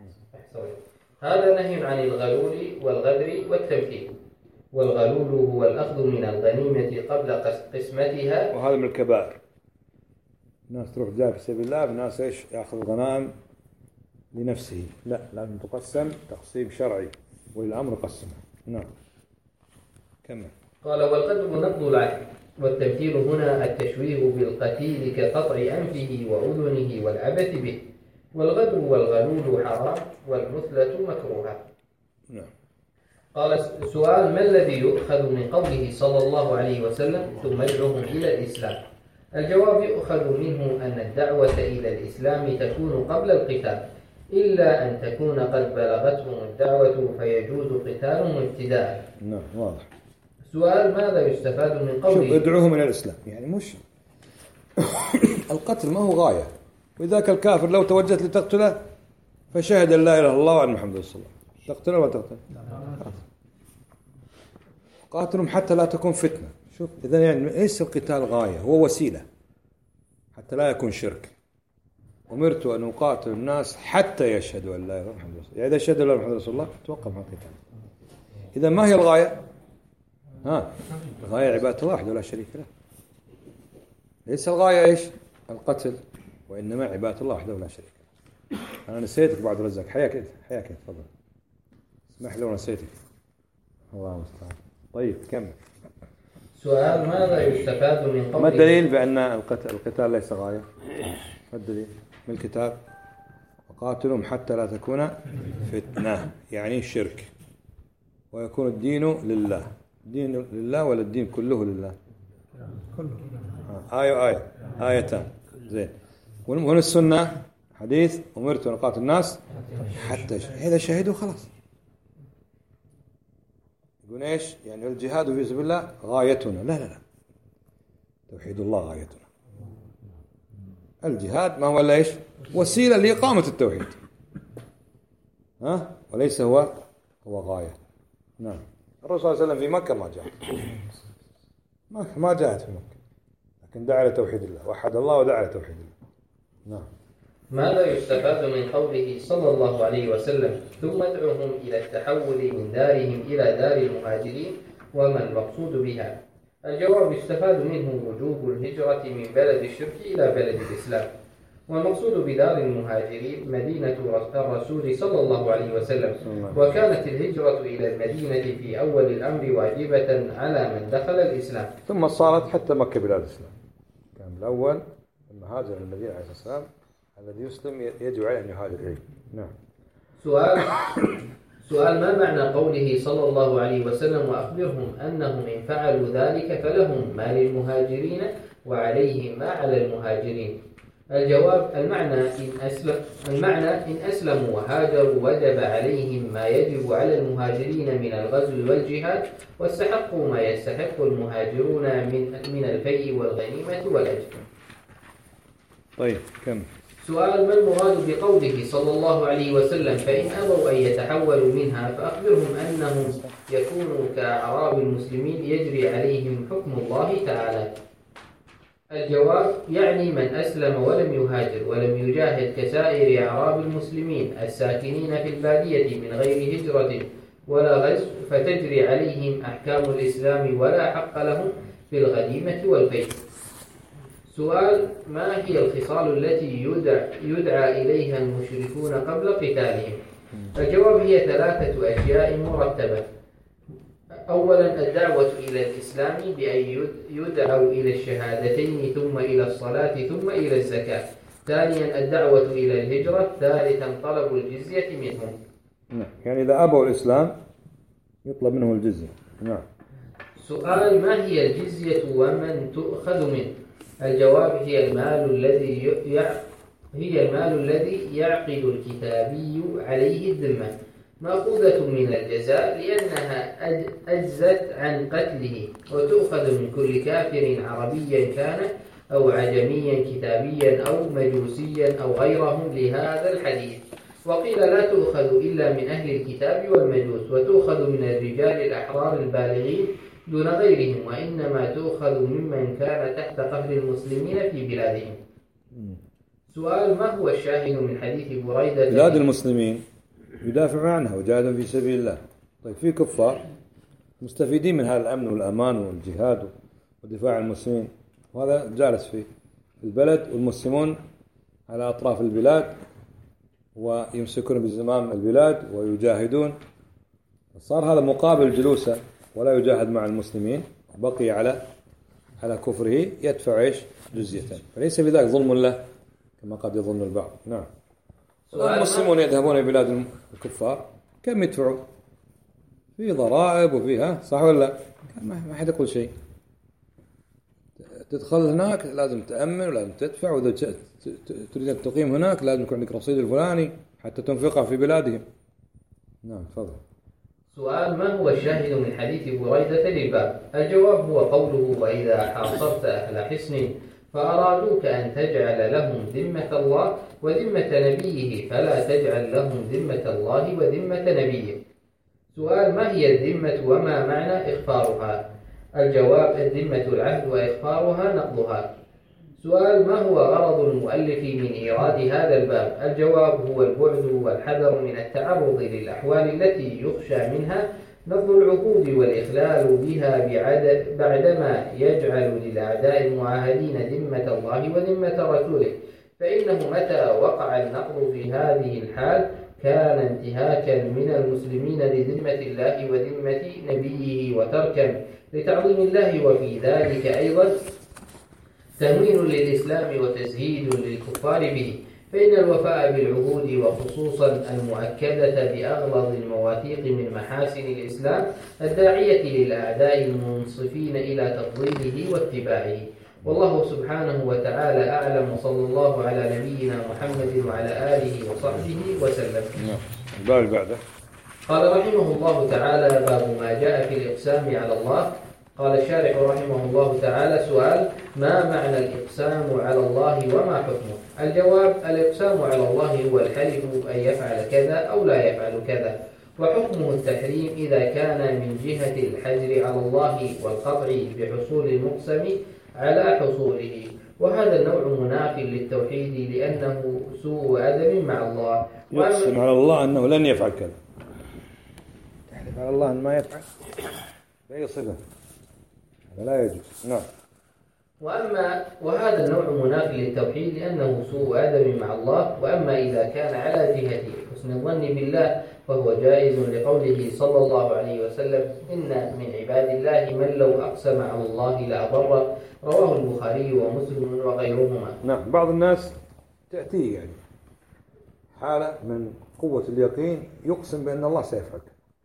هذا نهي عن الغلول والغدر والتمثيل. والغلول هو الأخذ من الغنيمة قبل قسمتها، وهذا من الكبائر. الناس تروح جاء في سبيل الله، الناس ايش ياخذ الغنائم لنفسه، لا لازم تقسم تقسيم شرعي، والأمر قسمها. نعم كمل. قال: والغدر نقض العهد، والتمثيل هنا التشويه بالقتيل كقطع أنفه وأذنه والعبث به. والغدر والغلول حرام، والمثلة مكروهة. نعم. قال: سؤال: ما الذي يؤخذ من قوله صلى الله عليه وسلم ثم ادعوهم إلى الإسلام؟ الجواب: يؤخذ منه أن الدعوة إلى الإسلام تكون قبل القتال، إلا أن تكون قد بلغتهم الدعوة فيجوز قتالهم ابتداء. نعم واضح. سؤال: ماذا يستفاد من قوله؟ شوف، ادعوهم إلى الإسلام يعني مش القتل ما هو غاية، وذاك الكافر لو توجهت لتقتله فشهد لا إله إلا الله وأن محمد رسول الله، تقتله ولا تقتله؟ قاتلهم حتى لا تكون فتنة. شوف إذا يعني ليس القتال غاية، هو وسيلة حتى لا يكون شرك. أمرت أن أقاتل الناس حتى يشهدوا أن لا إله إلا الله محمد رسول الله، يعني إذا شهدوا لا إله إلا محمد رسول الله توقف عن القتال. إذا ما هي الغاية؟ ها الغاية عبادة الله وحده لا شريك له. ليس الغاية إيش؟ القتل وإنما عبادة الله وحده لا شريك له. أنا نسيتك بعد رزقك. حياك حياك تفضل. اسمح لي ونسيتك. الله المستعان. طيب كمل. سؤال: ماذا يستفاد من قوله؟ ما الدليل بأن القتال, القتال ليس غاية؟ ما الدليل؟ من الكتاب: وقاتلهم حتى لا تكون فتنة، يعني الشرك، ويكون الدين لله. الدين لله ولا الدين كله لله؟ كله. آية آية آيتان. زين. ومن السنة حديث: أمرت أن أقاتل الناس حتى إذا شهدوا خلاص. يقول إيش؟ يعني الجهاد في سبيل الله غايتنا. لا لا لا، توحيد الله غايتنا. الجهاد ما هو إلا إيش؟ وسيلة لإقامة التوحيد، ها؟ وليس هو هو غاية. نعم. الرسول صلى الله عليه وسلم في مكة ما جاء ما ما جاءت في مكة، لكن دعا لتوحيد الله، وحد الله ودعا لتوحيد الله. نعم. ماذا يستفاد من قوله صلى الله عليه وسلم: ثم ادعوهم إلى التحول من دارهم إلى دار المهاجرين، وما المقصود بها؟ الجواب: يستفاد منه وجوب الهجرة من بلد الشرك إلى بلد الإسلام، والمقصود بدار المهاجرين مدينة الرسول صلى الله عليه وسلم، وكانت الهجرة إلى المدينة في أول الأمر واجبة على من دخل الإسلام، ثم صارت حتى مكة بلاد الإسلام. كان الأول لما هاجر المدينة عليه السلام الذي يسلم يجب عليه أن يهاجر إليه. نعم. سؤال سؤال ما معنى قوله صلى الله عليه وسلم: وأخبرهم أنهم إن فعلوا ذلك فلهم ما للمهاجرين وعليهم ما على المهاجرين؟ الجواب: المعنى إن أسلم المعنى إن أسلموا وهاجروا وجب عليهم ما يجب على المهاجرين من الغزو والجهاد، واستحقوا ما يستحق المهاجرون من من الفيء والغنيمة والأجر. طيب كم سؤال: ما المراد بقوله صلى الله عليه وسلم: فإن أبوا أن يتحولوا منها فأخبرهم أنهم يكونوا كأعراب المسلمين يجري عليهم حكم الله تعالى؟ الجواب: يعني من أسلم ولم يهاجر ولم يجاهد كسائر أعراب المسلمين الساكنين في البادية من غير هجرة ولا غزو، فتجري عليهم أحكام الإسلام ولا حق لهم في الغنيمة والفيء. سؤال: ما هي الخصال التي يدعى, يدعى إليها المشركون قبل قتالهم؟ الجواب: هي ثلاثة أشياء مرتبة. أولا الدعوة إلى الإسلام بأن يدعوا إلى الشهادتين، ثم إلى الصلاة، ثم إلى الزكاة. ثانيا الدعوة إلى الهجرة. ثالثا طلب الجزية منهم. نعم. يعني إذا أبوا الإسلام يطلب منهم الجزية. نعم. سؤال: ما هي الجزية ومن تؤخذ منه؟ الجواب: هي المال الذي يع... هي المال الذي يعقد الكتابي عليه الذمة، مأخوذة من الجزاء لأنها أجزت عن قتله، وتؤخذ من كل كافر عربيا كان أو عجميا كتابيا أو مجوسيا أو غيرهم لهذا الحديث. وقيل لا تؤخذ إلا من أهل الكتاب والمجوس، وتؤخذ من الرجال الأحرار البالغين دون غيرهم، وإنما تؤخذ ممن كان تحت قهر المسلمين في بلادهم. سؤال: ما هو الشاهد من حديث بريدة؟ بلاد المسلمين يدافع عنها وجاهدوا في سبيل الله. طيب في كفار مستفيدين من هذا الأمن والأمان والجهاد ودفاع المسلمين، وهذا جالس في البلد، والمسلمون على أطراف البلاد ويمسكون بزمام البلاد ويجاهدون. صار هذا مقابل جلوسه ولا يجاهد مع المسلمين، بقي على على كفره يدفع ايش؟ جزية. فليس بذلك ظلم له كما قد يظن البعض. نعم. المسلمون يذهبون إلى بلاد الكفار كم يدفعوا؟ في ضرائب وفيها، صح ولا لا؟ ما حد يقول شيء. تدخل هناك لازم تأمن ولازم تدفع، وإذا تريد أن تقيم هناك لازم يكون عندك رصيد الفلاني حتى تنفقه في بلادهم. نعم تفضل. سؤال: ما هو الشاهد من حديث بريدة للباب؟ الجواب هو قوله: وإذا حاصرت أهل حصن فأرادوك أن تجعل لهم ذمة الله وذمة نبيه فلا تجعل لهم ذمة الله وذمة نبيه. سؤال: ما هي الذمة وما معنى إخفارها؟ الجواب: الذمة العهد وإخفارها نقضها. سؤال: ما هو غرض المؤلف من إيراد هذا الباب؟ الجواب: هو البعد والحذر من التعرض للأحوال التي يخشى منها نقض العقود والإخلال بها بعدما يجعل للأعداء المعاهدين ذمة الله وذمة رسوله فإنه متى وقع النقض في هذه الحال كان انتهاكا من المسلمين لذمة الله وذمة نبيه وتركا لتعظيم الله، وفي ذلك أيضا تمويل للإسلام وتزهيد للكفار به، فإن الوفاء بالعهود وخصوصا المؤكدة بأغلظ المواثيق من محاسن الإسلام الداعية للأعداء المنصفين إلى تفضيله واتباعه. والله سبحانه وتعالى أعلم، وصلى الله على نبينا محمد وعلى آله وصحبه وسلم. الباب بعده قال رحمه الله تعالى: باب ما جاء في الإقسام على الله. قال الشارح رحمه الله تعالى: سؤال: ما معنى الإقسام على الله وما حكمه؟ الجواب: الإقسام على الله هو الحلف أن يفعل كذا أو لا يفعل كذا، وحكمه التحريم إذا كان من جهة الحجر على الله والقطع بحصول المقسم على حصوله، وهذا النوع مناف للتوحيد لأنه سوء أدب مع الله. يقسم على الله أنه لن يفعل كذا، يحلف على الله أن ما يفعل بأي صفة، لا يجوز. نعم. وأما وهذا النوع مناف للتوحيد لأنه سوء أدب مع الله. وأما إذا كان على جهة حسن الظن بالله فهو جائز لقوله صلى الله عليه وسلم: إن من عباد الله من لو أقسم على الله لأبره، رواه البخاري ومسلم وغيرهما. نعم. بعض الناس تأتيه يعني حالة من قوة اليقين يقسم بأن الله سيفعل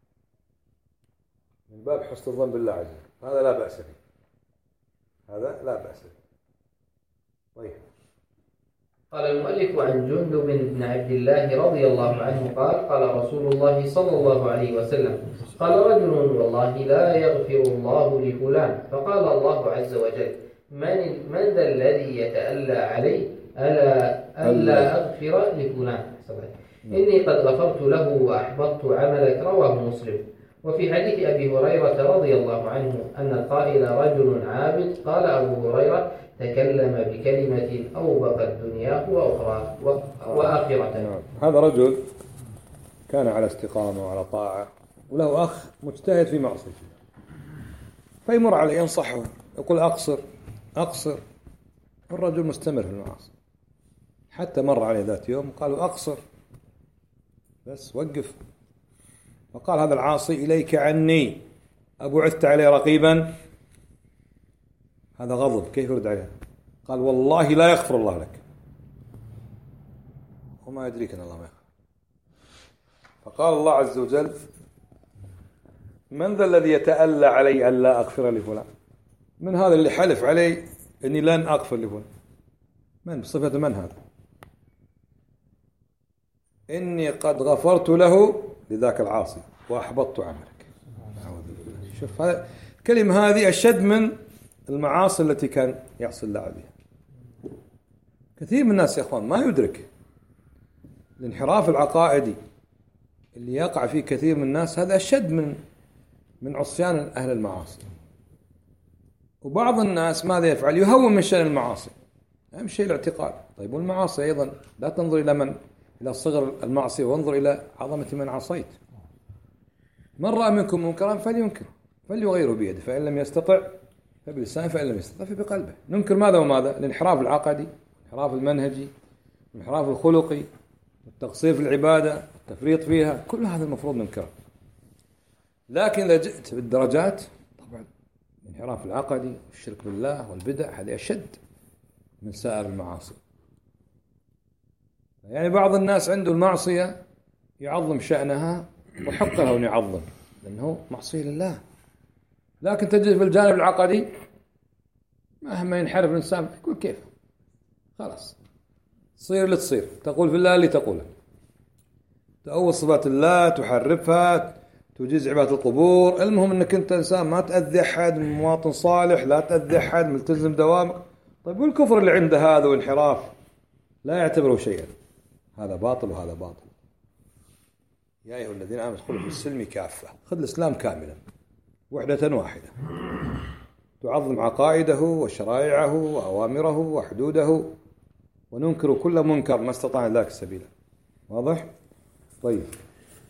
من باب حسن الظن بالله عز وجل، هذا لا بأس به، هذا لا بأس به. طيب. قال المؤلف: عن جندب بن عبد الله رضي الله عنه قال: قال رسول الله صلى الله عليه وسلم: قال رجل: والله لا يغفر الله لفلان. فقال الله عز وجل: من من ذا الذي يتألى علي ألا ألا أغفر لفلان؟ إني قد غفرت له وأحبطت عملك. رواه مسلم. وفي حديث أبي هريرة رضي الله عنه أن القائل رجل عابد، قال أبو هريرة: تكلم بكلمة أوبقت دنياه وأخرى وآخرته. هذا رجل كان على استقامة وعلى طاعة، وله أخ مجتهد في معصية، فيمر عليه ينصحه يقول: أقصر أقصر. الرجل مستمر في المعاصي، حتى مر عليه ذات يوم قالوا: أقصر بس وقف. فقال هذا العاصي: إليك عني أبعثت عليه رقيبا؟ هذا غضب، كيف يرد عليه؟ قال: والله لا يغفر الله لك. وما يدريك أن الله ما يغفر. فقال الله عز وجل: من ذا الذي يتألى علي أن لا أغفر لفلان؟ من هذا اللي حلف علي أني لن أغفر لفلان؟ من بصفة من هذا؟ إني قد غفرت له لذاك العاصي وأحبطت عملك. شوف هذا الكلمة هذه أشد من المعاصي التي كان يعصي الله بها. كثير من الناس يا أخوان ما يدرك الانحراف العقائدي اللي يقع فيه كثير من الناس، هذا أشد من من عصيان أهل المعاصي. وبعض الناس ماذا يفعل؟ يهون من شأن المعاصي. أهم شيء الاعتقاد. طيب والمعاصي أيضا لا تنظر إلى من إلى صغر المعصية، وانظر إلى عظمة من عصيت. من رأى منكم منكرا فلينكر فليغيره بيده، فإن لم يستطع فبلسانه، فإن لم يستطع فبقلبه. ننكر ماذا وماذا؟ الانحراف العقدي، الانحراف المنهجي، الانحراف الخلقي، التقصير في العبادة، التفريط فيها، كل هذا المفروض ننكره. لكن إذا جئت بالدرجات، طبعا الانحراف العقدي والشرك بالله والبدع هذه أشد من سائر المعاصي. يعني بعض الناس عنده المعصية يعظم شأنها وحق له أن يعظم لأنه معصية لله، لكن تجد في الجانب العقدي مهما ينحرف الإنسان يقول كيف خلاص تصير اللي تصير، تقول في الله اللي تقوله، تأول صفات الله، تحرفها، تجيز عبادة القبور. المهم أنك أنت إنسان ما تأذي أحد، مواطن صالح، لا تأذي أحد، ملتزم دوامك. طيب والكفر اللي عنده هذا وانحراف لا يعتبره شيئا، هذا باطل وهذا باطل. يا أيها الذين آمنوا ادخلوا في السلم كافة، خذ الإسلام كاملا وحدة واحدة، تعظم عقائده وشرائعه وأوامره وحدوده، وننكر كل منكر ما استطاع ذلك السبيل. واضح؟ طيب.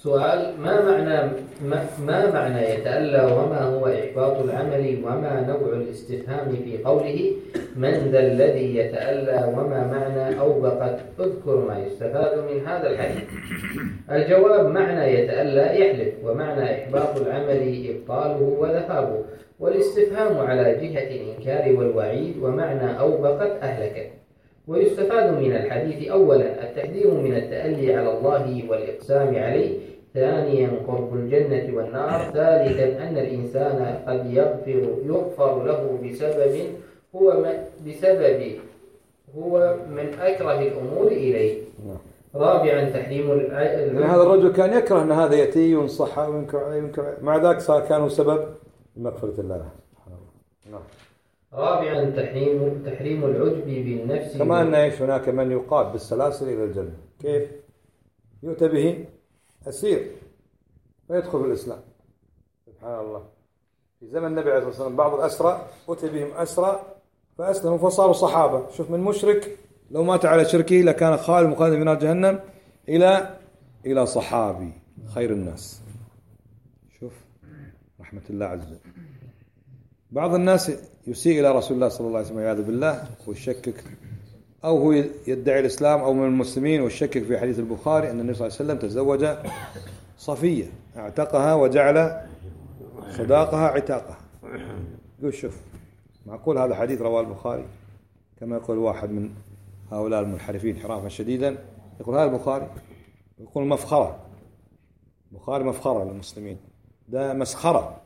سؤال: ما معنى ما, ما معنى يتألى، وما هو إحباط العمل، وما نوع الاستفهام في قوله من ذا الذي يتألى، وما معنى أوبقت؟ اذكر ما يستفاد من هذا الحديث. الجواب: معنى يتألى يحلف، ومعنى إحباط العمل إبطاله وذهابه، والاستفهام على جهة الإنكار والوعيد، ومعنى أوبقت أهلكت. ويستفاد من الحديث: أولا التحذير من التألي على الله والإقسام عليه، ثانيا قرب الجنة والنار، ثالثا أن الإنسان قد يغفر, يغفر له بسبب هو بسبب هو من أكره الأمور إليه، رابعا تحريم يعني هذا الرجل كان يكره أن هذا يأتي ينصح وينكر، مع ذلك صار كانوا سبب مغفرة الله له. نعم. رابعا تحريم تحريم العجب بالنفس، كما أن إيش هناك من يقاد بالسلاسل إلى الجنة. كيف؟ يؤتى به أسير ويدخل في الإسلام. سبحان الله. في زمن النبي عليه الصلاة والسلام بعض الأسرى أتى بهم أسرى فأسلموا فصاروا صحابة. شوف، من مشرك لو مات على شركه لكان خالد مخالد في نار جهنم إلى إلى صحابي خير الناس. شوف رحمة الله عز وجل. بعض الناس يسيء إلى رسول الله صلى الله عليه وسلم والعياذ بالله ويشكك، أو هو يدعي الإسلام أو من المسلمين ويشكك في حديث البخاري أن النبي صلى الله عليه وسلم تزوج صفية اعتقها وجعل صداقها عتاقها. يقول شوف، معقول هذا حديث رواه البخاري؟ كما يقول واحد من هؤلاء المنحرفين حرافا شديدا، يقول هذا البخاري، يقول مفخرة، البخاري مفخرة للمسلمين، ده مسخرة،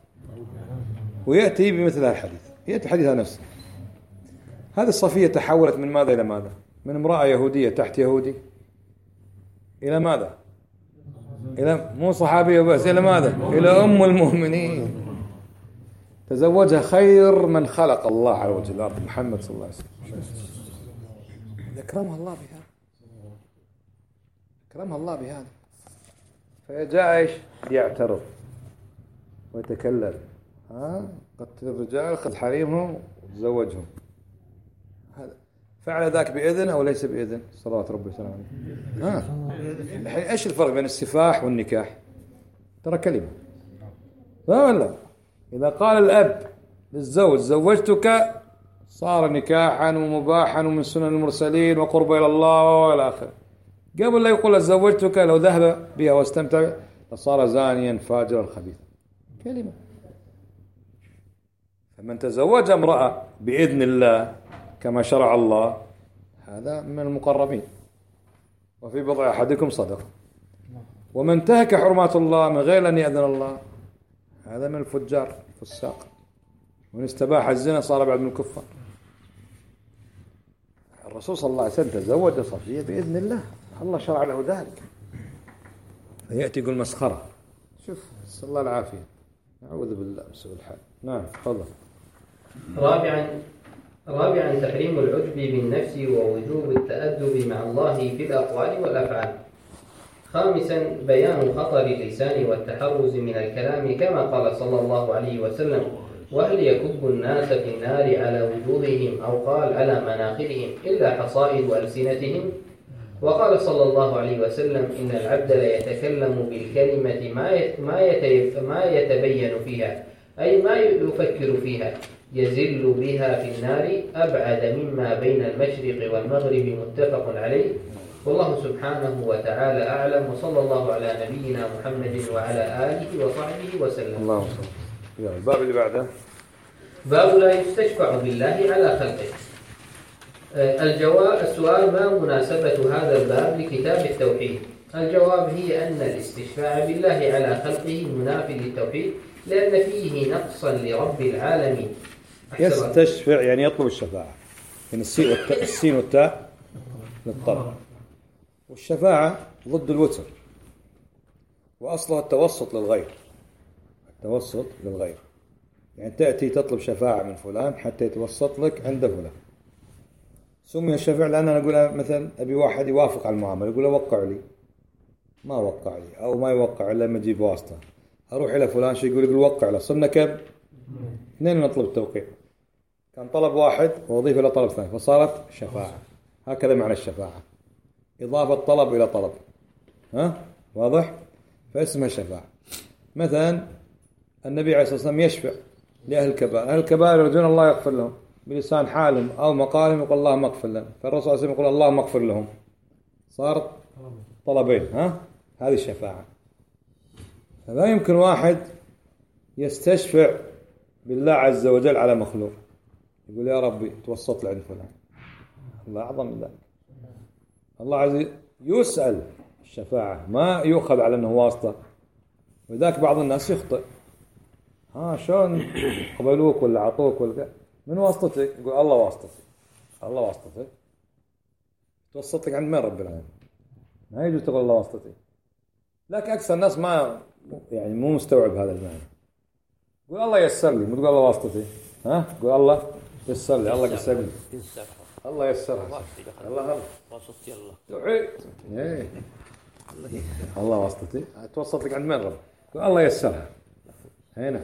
ويأتي بمثل هذا الحديث، يأتي حديثها نفسه. هذه الصفية تحولت من ماذا إلى ماذا؟ من امرأة يهودية تحت يهودي إلى ماذا؟ إلى مو صحابية بس، إلى ماذا؟ إلى أم المؤمنين. تزوجها خير من خلق الله على وجه الأرض، محمد صلى الله عليه وسلم. أكرمها الله بهذا، أكرمها الله بهذا. فجاء إيش؟ يعترض ويتكلم، ها قتل الرجال خذ حريمهم وتزوجهم. هذا فعل ذاك بإذن أو ليس بإذن؟ صلوات ربي وسلامه عليه. ها الحين إيش الفرق بين السفاح والنكاح؟ ترى كلمة، لا ولا؟ إذا قال الأب للزوج زوجتك صار نكاحا ومباحا ومن سنن المرسلين وقرب إلى الله وإلى آخره. قبل لا يقول زوجتك لو ذهب بها واستمتع لصار زانيا فاجرا خبيثا. كلمة. فمن تزوج امرأة بإذن الله كما شرع الله هذا من المقربين، وفي بضع أحدكم صدقة. ومن انتهك حرمات الله من غير أن يأذن الله هذا من الفجار فساق. ومن استباح الزنا صار بعد من الكفار. الرسول صلى الله عليه وسلم تزوج صفية بإذن الله، الله شرع له ذلك. فيأتي يقول مسخرة. شوف، صلى الله العافية، نعوذ بالله من سوء الحال. نعم تفضل. رابعا رابعا تحريم العجب بالنفس ووجوب التأدب مع الله في الأقوال والأفعال. خامسا بيان خطر اللسان والتحرز من الكلام، كما قال صلى الله عليه وسلم: وهل يكب الناس في النار على وجوههم، أو قال على مناخرهم، إلا حصائد ألسنتهم. وقال صلى الله عليه وسلم: إن العبد ليتكلم بالكلمة ما يتبين فيها، أي ما يفكر فيها، يزل بها في النار أبعد مما بين المشرق والمغرب. متفق عليه. والله سبحانه وتعالى أعلم، وصلى الله على نبينا محمد وعلى آله وصحبه وسلم. اللهم صل. يلا الباب اللي بعده. باب لا يستشفع بالله على خلقه. الجواب السؤال: ما مناسبة هذا الباب لكتاب التوحيد؟ الجواب: هي أن الاستشفاع بالله على خلقه منافي للتوحيد، لأن فيه نقصا لرب العالمين. يستشفع يعني يطلب الشفاعة، يعني السين والتاء للطلب، والشفاعة ضد الوتر، وأصلها التوسط للغير، التوسط للغير، يعني تأتي تطلب شفاعة من فلان حتى يتوسط لك عند فلان. سمي الشفاعة لأن أنا أقول مثلا أبي واحد يوافق على المعاملة، يقول وقع لي، ما وقع لي أو ما يوقع إلا لما أجيب واسطة، أروح إلى فلان شيء يقول يقول وقع له، صرنا كم؟ اثنين نطلب التوقيع. كان طلب واحد وأضيف إلى طلب ثاني فصارت شفاعة. هكذا معنى الشفاعة، إضافة طلب إلى طلب. ها واضح؟ فاسمها شفاعة. مثلا النبي عليه الصلاة والسلام يشفع لأهل الكبائر، أهل الكبائر يرجون الله يغفر لهم بلسان حالهم أو مقالهم، يقول اللهم اغفر لهم، فالرسول صلى الله عليه وسلم يقول اللهم اغفر لهم، صارت طلبين. ها هذه الشفاعة. فلا يمكن واحد يستشفع بالله عز وجل على مخلوق، يقول يا ربي توسط لي عند فلان. الله أعظم من ذلك. الله عز وجل يسأل الشفاعة، ما يؤخذ على أنه واسطة. وذاك بعض الناس يخطئ، ها شلون قبلوك ولا عطوك ولا من واسطتك؟ يقول الله واسطتي. الله واسطتك توسطك عند من رب العالمين؟ ما يجوز تقول الله واسطتي. لكن أكثر الناس ما يعني مو مستوعب هذا المعنى. يقول الله يسر لي، مو تقول الله واسطتي. ها يقول الله يسر لي، الله يسر لي، الله يسرها، الله واسطتي الله توحيد. الله واسطتي توسط لك عند من رب؟ يقول الله يسرها. هنا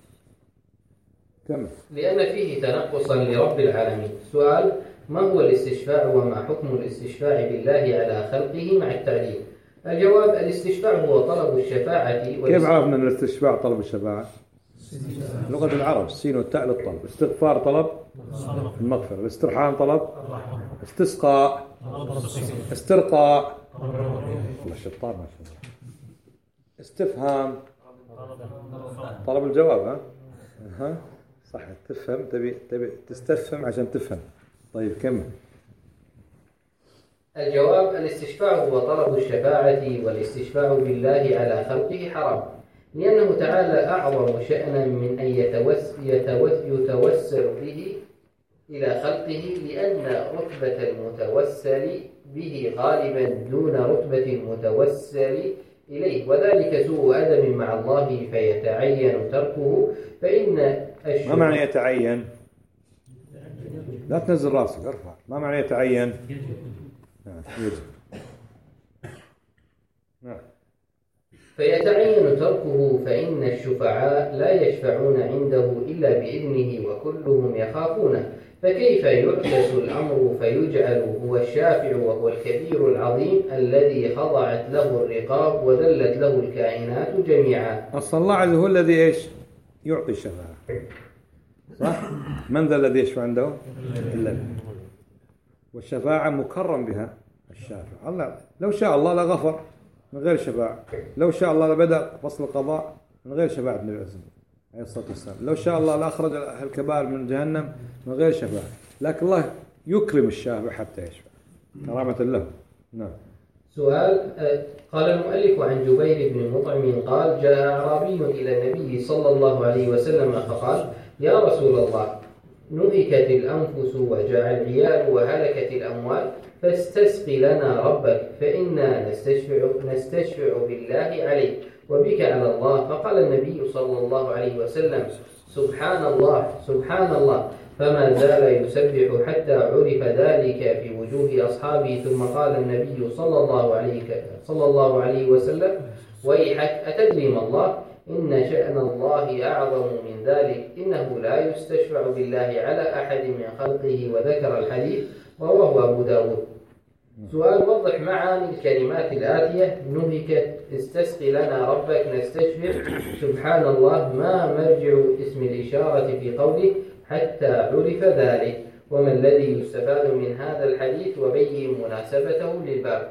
كمل. لأن فيه تنقصا لرب العالمين. سؤال: ما هو الاستشفاع وما حكم الاستشفاع بالله على خلقه مع التعليل؟ الجواب: الاستشفاع هو طلب الشفاعة. كيف عرفنا أن الاستشفاع طلب الشفاعة؟ لغة العرب السين والتاء للطلب. استغفار طلب المغفرة، الاسترحام طلب، استسقاء، استرقاء، والله الشطار ما شاء الله، استفهام طلب الجواب. ها ها صح، تفهم، تبي تبي تستفهم عشان تفهم. طيب كمل. الجواب: الاستشفاع هو طلب الشفاعة، والاستشفاع بالله على خلقه حرام، لأنه تعالى أعظم شأنا من أن يتوس يتوس يتوسل به إلى خلقه، لأن رتبة المتوسل به غالبا دون رتبة المتوسل إليه، وذلك سوء أدب مع الله فيتعين تركه. فإن ما معنى يتعين؟ لا تنزل راسك، ارفع. ما معنى يتعين؟ يجب. نعم. فيتعين تركه، فإن الشفعاء لا يشفعون عنده إلا بإذنه وكلهم يخافونه، فكيف يحدث الأمر فيجعل هو الشافع وهو الكبير العظيم الذي خضعت له الرقاب وذلت له الكائنات جميعا؟ أصلا الله عز وجل هو الذي إيش يعطي الشفاعة، صح؟ من ذا الذي يشفع عنده؟ إلا الله. والشفاعة مكرم بها الشافع. الله لو شاء الله لغفر من غير شفاعة، لو شاء الله لبدأ فصل القضاء من غير شفاعة النبي عليه الصلاة والسلام، لو شاء الله لأخرج الكبائر من جهنم من غير شفاعة، لكن الله يكرم الشافع حتى يشفع كرامة له. نعم. سؤال: قال المؤلف عن جبير بن مطعم قال: جاء أعرابي إلى النبي صلى الله عليه وسلم فقال: يا رسول الله، نهكت الأنفس وجاع العيال وهلكت الأموال، فاستسق لنا ربك، فإنا نستشفع, نستشفع بالله عليك وبك على الله. فقال النبي صلى الله عليه وسلم: سبحان الله سبحان الله، فما زال يسبح حتى عرف ذلك في وجوه أصحابه. ثم قال النبي صلى الله عليه, صلى الله عليه وسلم: ويحك، أتدري ما الله؟ إن شأن الله أعظم من ذلك، إنه لا يستشفع بالله على أحد من خلقه. وذكر الحديث، رواه أبو داود. سؤال: وضح معاني الكلمات الآتية: نهكت، استسق لنا ربك، نستشفع، سبحان الله. ما مرجع اسم الإشارة في قوله حتى عرف ذلك؟ وما الذي يستفاد من هذا الحديث؟ وبين مناسبته للباب.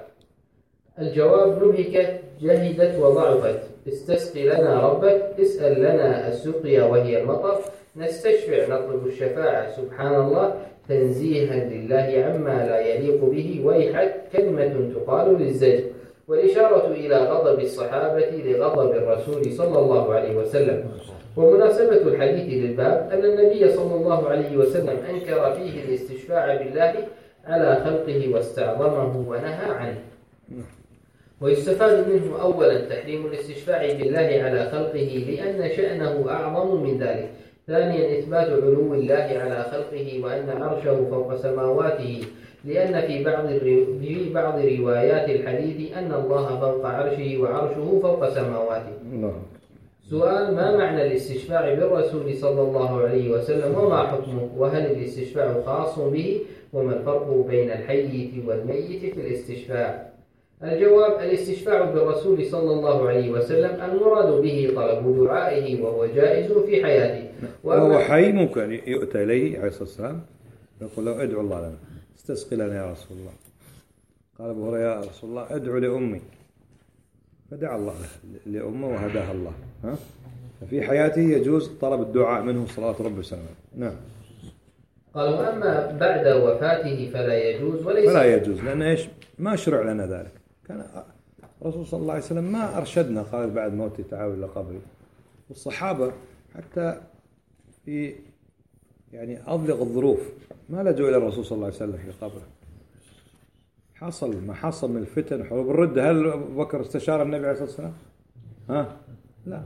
الجواب: نهكت جهدت وضعفت، استسق لنا ربك، اسأل لنا السقيا وهي المطر، نستشفع نطلب الشفاعة، سبحان الله تنزيها لله عما لا يليق به، ويحك كلمة تقال للزجر. والإشارة إلى غضب الصحابة لغضب الرسول صلى الله عليه وسلم. ومناسبة الحديث للباب أن النبي صلى الله عليه وسلم أنكر فيه الاستشفاع بالله على خلقه واستعظمه ونهى عنه. ويستفاد منه أولا تحريم الاستشفاع بالله على خلقه لأن شأنه أعظم من ذلك. ثانيا إثبات علو الله على خلقه وأن عرشه فوق سماواته، لأن في بعض في بعض روايات الحديث أن الله فوق عرشه وعرشه فوق سماواته. سؤال: ما معنى الاستشفاع بالرسول صلى الله عليه وسلم وما حكمه؟ وهل الاستشفاع خاص به؟ وما الفرق بين الحي والميت في الاستشفاع؟ الجواب: الاستشفاع بالرسول صلى الله عليه وسلم المراد به طلب دعائه وهو جائز في حياته، وهو حي ممكن يؤتى إليه عليه الصلاة والسلام يقول له ادعو الله لنا، استسقي لنا يا رسول الله. قال أبو هريرة يا رسول الله ادعو لأمي، فدعا الله لأمه وهداها الله. ها؟ ففي حياته يجوز طلب الدعاء منه صلوات ربي وسلامه. نعم. قال: وأما بعد وفاته فلا يجوز وليس فلا يجوز، لأن إيش ما شرع لنا ذلك. كان الرسول صلى الله عليه وسلم ما أرشدنا قال بعد موتي تعالوا إلى قبري، والصحابة حتى في يعني أضيق الظروف ما لجوا إلى الرسول صلى الله عليه وسلم في قبره. حصل ما حصل من الفتن وحروب الردة، هل أبو بكر استشار النبي عليه الصلاة والسلام؟ ها؟ لا،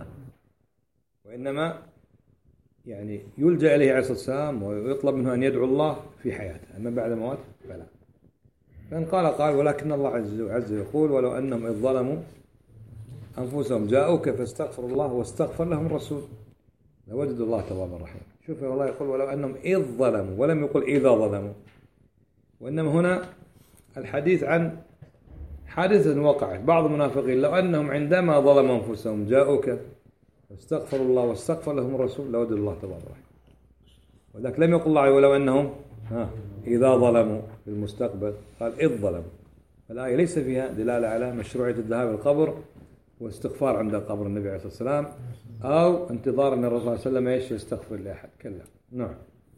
وإنما يعني يلجأ إليه عليه الصلاة والسلام ويطلب منه أن يدعو الله في حياته، أما بعد موته فلا. فإن قال قال: ولكن الله عز وجل يقول: ولو أنهم إذ ظلموا أنفسهم جاءوك فاستغفروا الله واستغفر لهم الرسول لوجدوا الله توابا رحيما. شوف الله يقول: ولو أنهم إذ ظلموا، ولم يقل إذا ظلموا، وإنما هنا الحديث عن حادثة وقعت. بعض المنافقين لو أنهم عندما ظلموا أنفسهم جاءوك واستغفروا الله واستغفر لهم الرسول لوجدوا الله توابا رحيما. وذلك لم يقل الله ولو أنهم ها إذا ظلموا في المستقبل، قال إذ ظلموا. فالآية ليس فيها دلالة على مشروعية الذهاب إلى القبر واستغفار عند قبر النبي عليه الصلاة والسلام أو انتظار أن الرسول صلى الله عليه وسلم إيش يستغفر لأحد. كلا. نعم.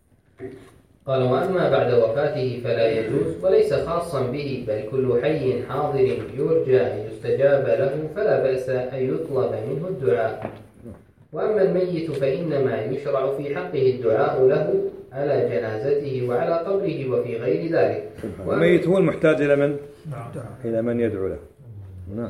قال: وأما بعد وفاته فلا يجوز وليس خاصا به، بل كل حي حاضر يرجى أن يستجاب له فلا بأس أن يطلب منه الدعاء. وأما الميت فإنما يشرع في حقه الدعاء له على جنازته وعلى قبره وفي غير ذلك. الميت هو المحتاج إلى من؟ إلى من يدعو له. نعم.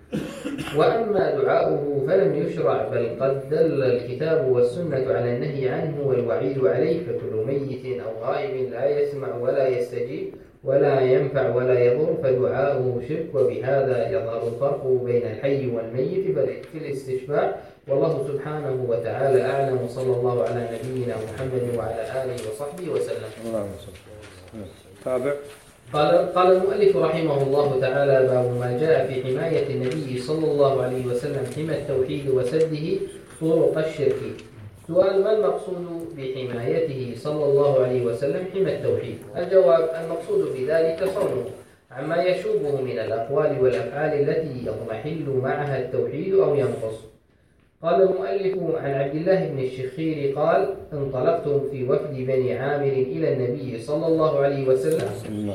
وأما دعاؤه فلم يشرع، بل قد دل الكتاب والسنة على النهي عنه والوعيد عليه، فكل ميت أو غائب لا يسمع ولا يستجيب ولا ينفع ولا يضر فدعاؤه شرك. وبهذا يظهر الفرق بين الحي والميت في الاستشفاع، والله سبحانه وتعالى أعلم. وصلى الله على نبينا محمد وعلى آله وصحبه وسلم. اللهم صل وسلم. تابع. قال قال المؤلف رحمه الله تعالى: باب ما جاء في حماية النبي صلى الله عليه وسلم حمى التوحيد وسده طرق الشرك. سؤال: ما المقصود بحمايته صلى الله عليه وسلم حمى التوحيد؟ الجواب: المقصود بذلك صونه عما يشوبه من الأقوال والأفعال التي يضمحل معها التوحيد أو ينقص. قال المؤلف: عن عبد الله بن الشخير قال: انطلقتم في وفد بني عامر إلى النبي صلى الله عليه وسلم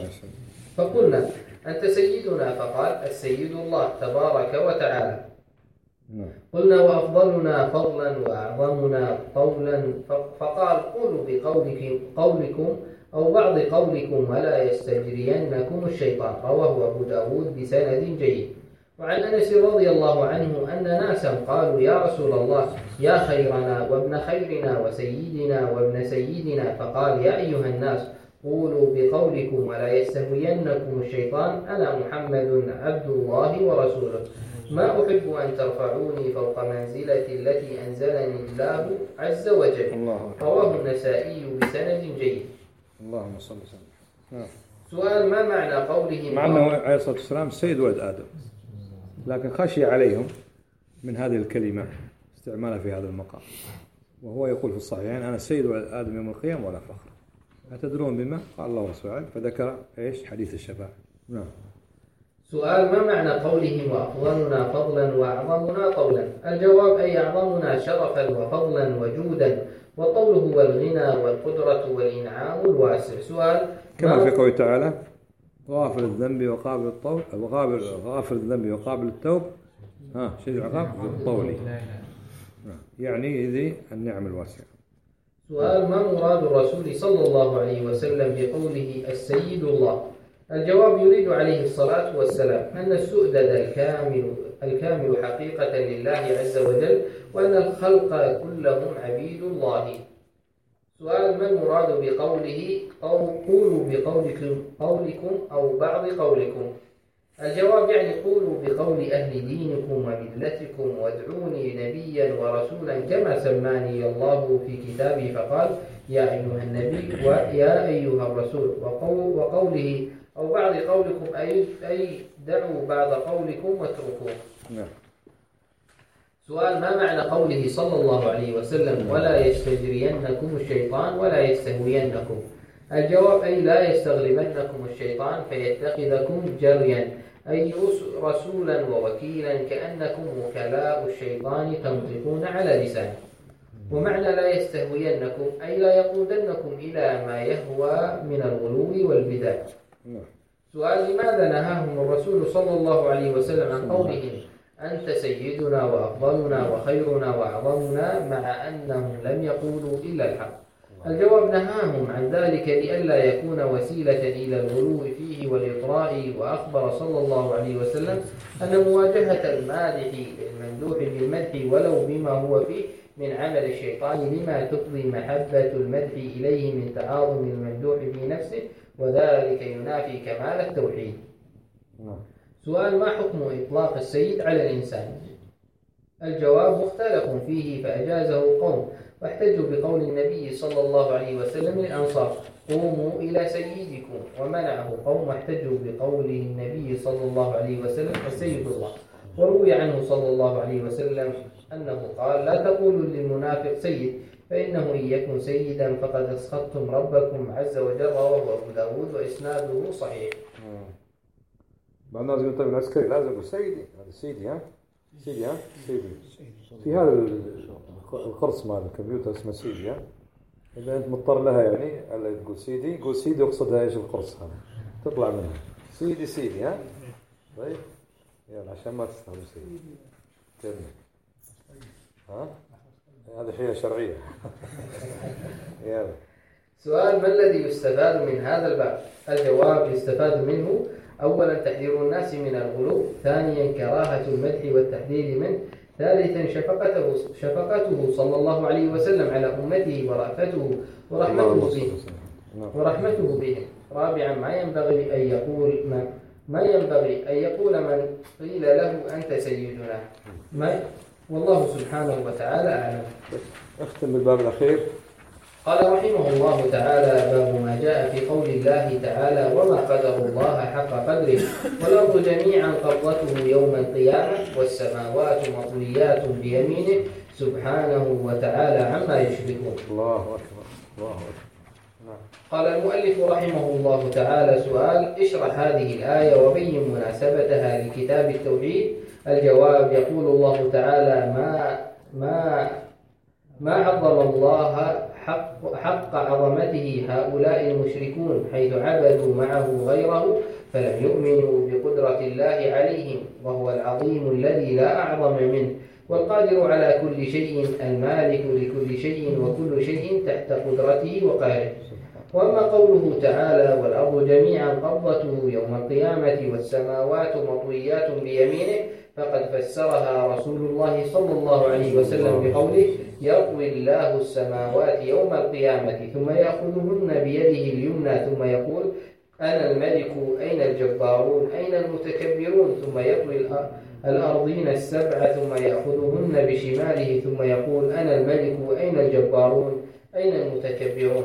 فقلنا: أنت سيدنا؟ فقال: السيد الله تبارك وتعالى. قلنا: وأفضلنا فضلا وأعظمنا طولا؟ فقال: قولوا بقولكم قولكم أو بعض قولكم ولا يستجرينكم الشيطان. رواه أبو داود بسند جيد. وعن أنس رضي الله عنه أن ناسا قالوا: يا رسول الله، يا خيرنا وابن خيرنا وسيدنا وابن سيدنا. فقال: يا أيها الناس، قولوا بقولكم ولا يستهوينكم الشيطان، أنا محمد عبد الله ورسوله، ما أحب أن ترفعوني فوق منزلتي التي أنزلني الله عز وجل. رواه النسائي بسند جيد. اللهم صل وسلم. سؤال: ما معنى قوله؟ مع أنه عليه الصلاة والسلام سيد ولد آدم، لكن خشي عليهم من هذه الكلمة استعمالها في هذا المقام، وهو يقول في الصحيحين: أنا سيد ولد آدم يوم القيامة ولا فخر. أتدرون بما؟ قال الله ورسوله، فذكر إيش؟ حديث الشفاعة. نعم. سؤال: ما معنى قوله: وأفضلنا فضلا وأعظمنا طولا؟ الجواب: أي أعظمنا شرفا وفضلا وجودا، والطول هو الغنى والقدرة والإنعام الواسع. سؤال: كما في قوله تعالى: غافل الذنب وقابل الطول، وقابل غافل الذنب وقابل التوب، ها شيء العقاب الطولي، يعني ذي النعم الواسعة. سؤال: ما مراد الرسول صلى الله عليه وسلم بقوله السيد الله؟ الجواب: يريد عليه الصلاة والسلام أن السؤدد الكامل الكامل حقيقة لله عز وجل، وأن الخلق كلهم عبيد الله. سؤال: ما المراد بقوله أو قولوا بقولكم قولكم أو بعض قولكم؟ الجواب: يعني قولوا بقول أهل دينكم وملتكم، وادعوني نبيا ورسولا كما سماني الله في كتابه فقال: يا أيها النبي ويا أيها الرسول. وقوله أو بعض قولكم أي, أي دعوا بعض قولكم واتركوه. نعم. سؤال: ما معنى قوله صلى الله عليه وسلم ولا يستجرينكم الشيطان ولا يستهوينكم؟ الجواب: أي لا يستغلبنكم الشيطان فيتخذكم جريا، أي رسولا ووكيلا كأنكم وكلاء الشيطان تنطقون على لسانه. ومعنى لا يستهوينكم أي لا يقودنكم إلى ما يهوى من الغلو والبدع. سؤال: لماذا نهاهم الرسول صلى الله عليه وسلم عن قولهم أنت سيدنا وأفضلنا وخيرنا وأعظمنا مع أنهم لم يقولوا إلا الحق؟ الجواب: نهاهم عن ذلك لئلا يكون وسيلة إلى الغلو فيه والإطراء. وأخبر صلى الله عليه وسلم أن مواجهة المادح الممدوح بالمدح ولو بما هو فيه من عمل الشيطان لما تفضي محبة المدح إليه من تعاظم الممدوح في نفسه، وذلك ينافي كمال التوحيد. سؤال: ما حكم إطلاق السيد على الإنسان؟ الجواب: مختلف فيه فأجازه قوم واحتجوا بقول النبي صلى الله عليه وسلم للأنصار قوموا إلى سيدكم، ومنعه قوم واحتجوا بقول النبي صلى الله عليه وسلم السيد الله. وروي عنه صلى الله عليه وسلم أنه قال: لا تقولوا للمنافق سيد فإنه إن يكن سيدا فقد أسخطتم ربكم عز وجل. رواه أبو داود وإسناده صحيح. بعض الناس يقول طيب العسكري لازم يقول سيدي، هذا سيدي ها سيدي ها سيدي. في هذا القرص مال الكمبيوتر اسمه سيدي ها، إذا أنت مضطر لها يعني ألا تقول سيدي، قول سيدي يقصدها إيش القرص هذا تطلع منها سيدي سيدي ها. طيب يلا عشان ما تستخدم سيدي كلمة ها، هذه حيلة شرعية. يلا. سؤال: ما الذي يستفاد من هذا الباب؟ الجواب: يستفاد منه أولا تحذير الناس من الغلو، ثانيا كراهة المدح والتحذير منه، ثالثا شفقته شفقته صلى الله عليه وسلم على أمته ورأفته ورحمته بهم ورحمته بهم، رابعا ما ينبغي أن يقول من ما ينبغي أن يقول من قيل له أنت سيدنا. ما والله سبحانه وتعالى أعلم. أختم بالباب الأخير. قال رحمه الله تعالى: باب ما جاء في قول الله تعالى: وما قدر الله حق قدره والأرض جميعا قبضته يوم القيامة والسماوات مطويات بيمينه سبحانه وتعالى عما يشركون. الله أكبر الله أكبر. قال المؤلف رحمه الله تعالى: سؤال: اشرح هذه الآية وبين مناسبتها لكتاب التوحيد. الجواب: يقول الله تعالى: ما ما ما عظم الله حق, حق عظمته هؤلاء المشركون حيث عبدوا معه غيره فلم يؤمنوا بقدرة الله عليهم، وهو العظيم الذي لا أعظم منه والقادر على كل شيء المالك لكل شيء وكل شيء تحت قدرته وقهره. وأما قوله تعالى: والأرض جميعا قبضته يوم القيامة والسماوات مطويات بيمينه، فقد فسرها رسول الله صلى الله عليه وسلم بقوله: يطوي الله السماوات يوم القيامة ثم يأخذهن بيده اليمنى ثم يقول: أنا الملك أين الجبارون أين المتكبرون، ثم يطوي الأرضين السبع ثم يأخذهن بشماله ثم يقول: أنا الملك أين الجبارون أين المتكبرون.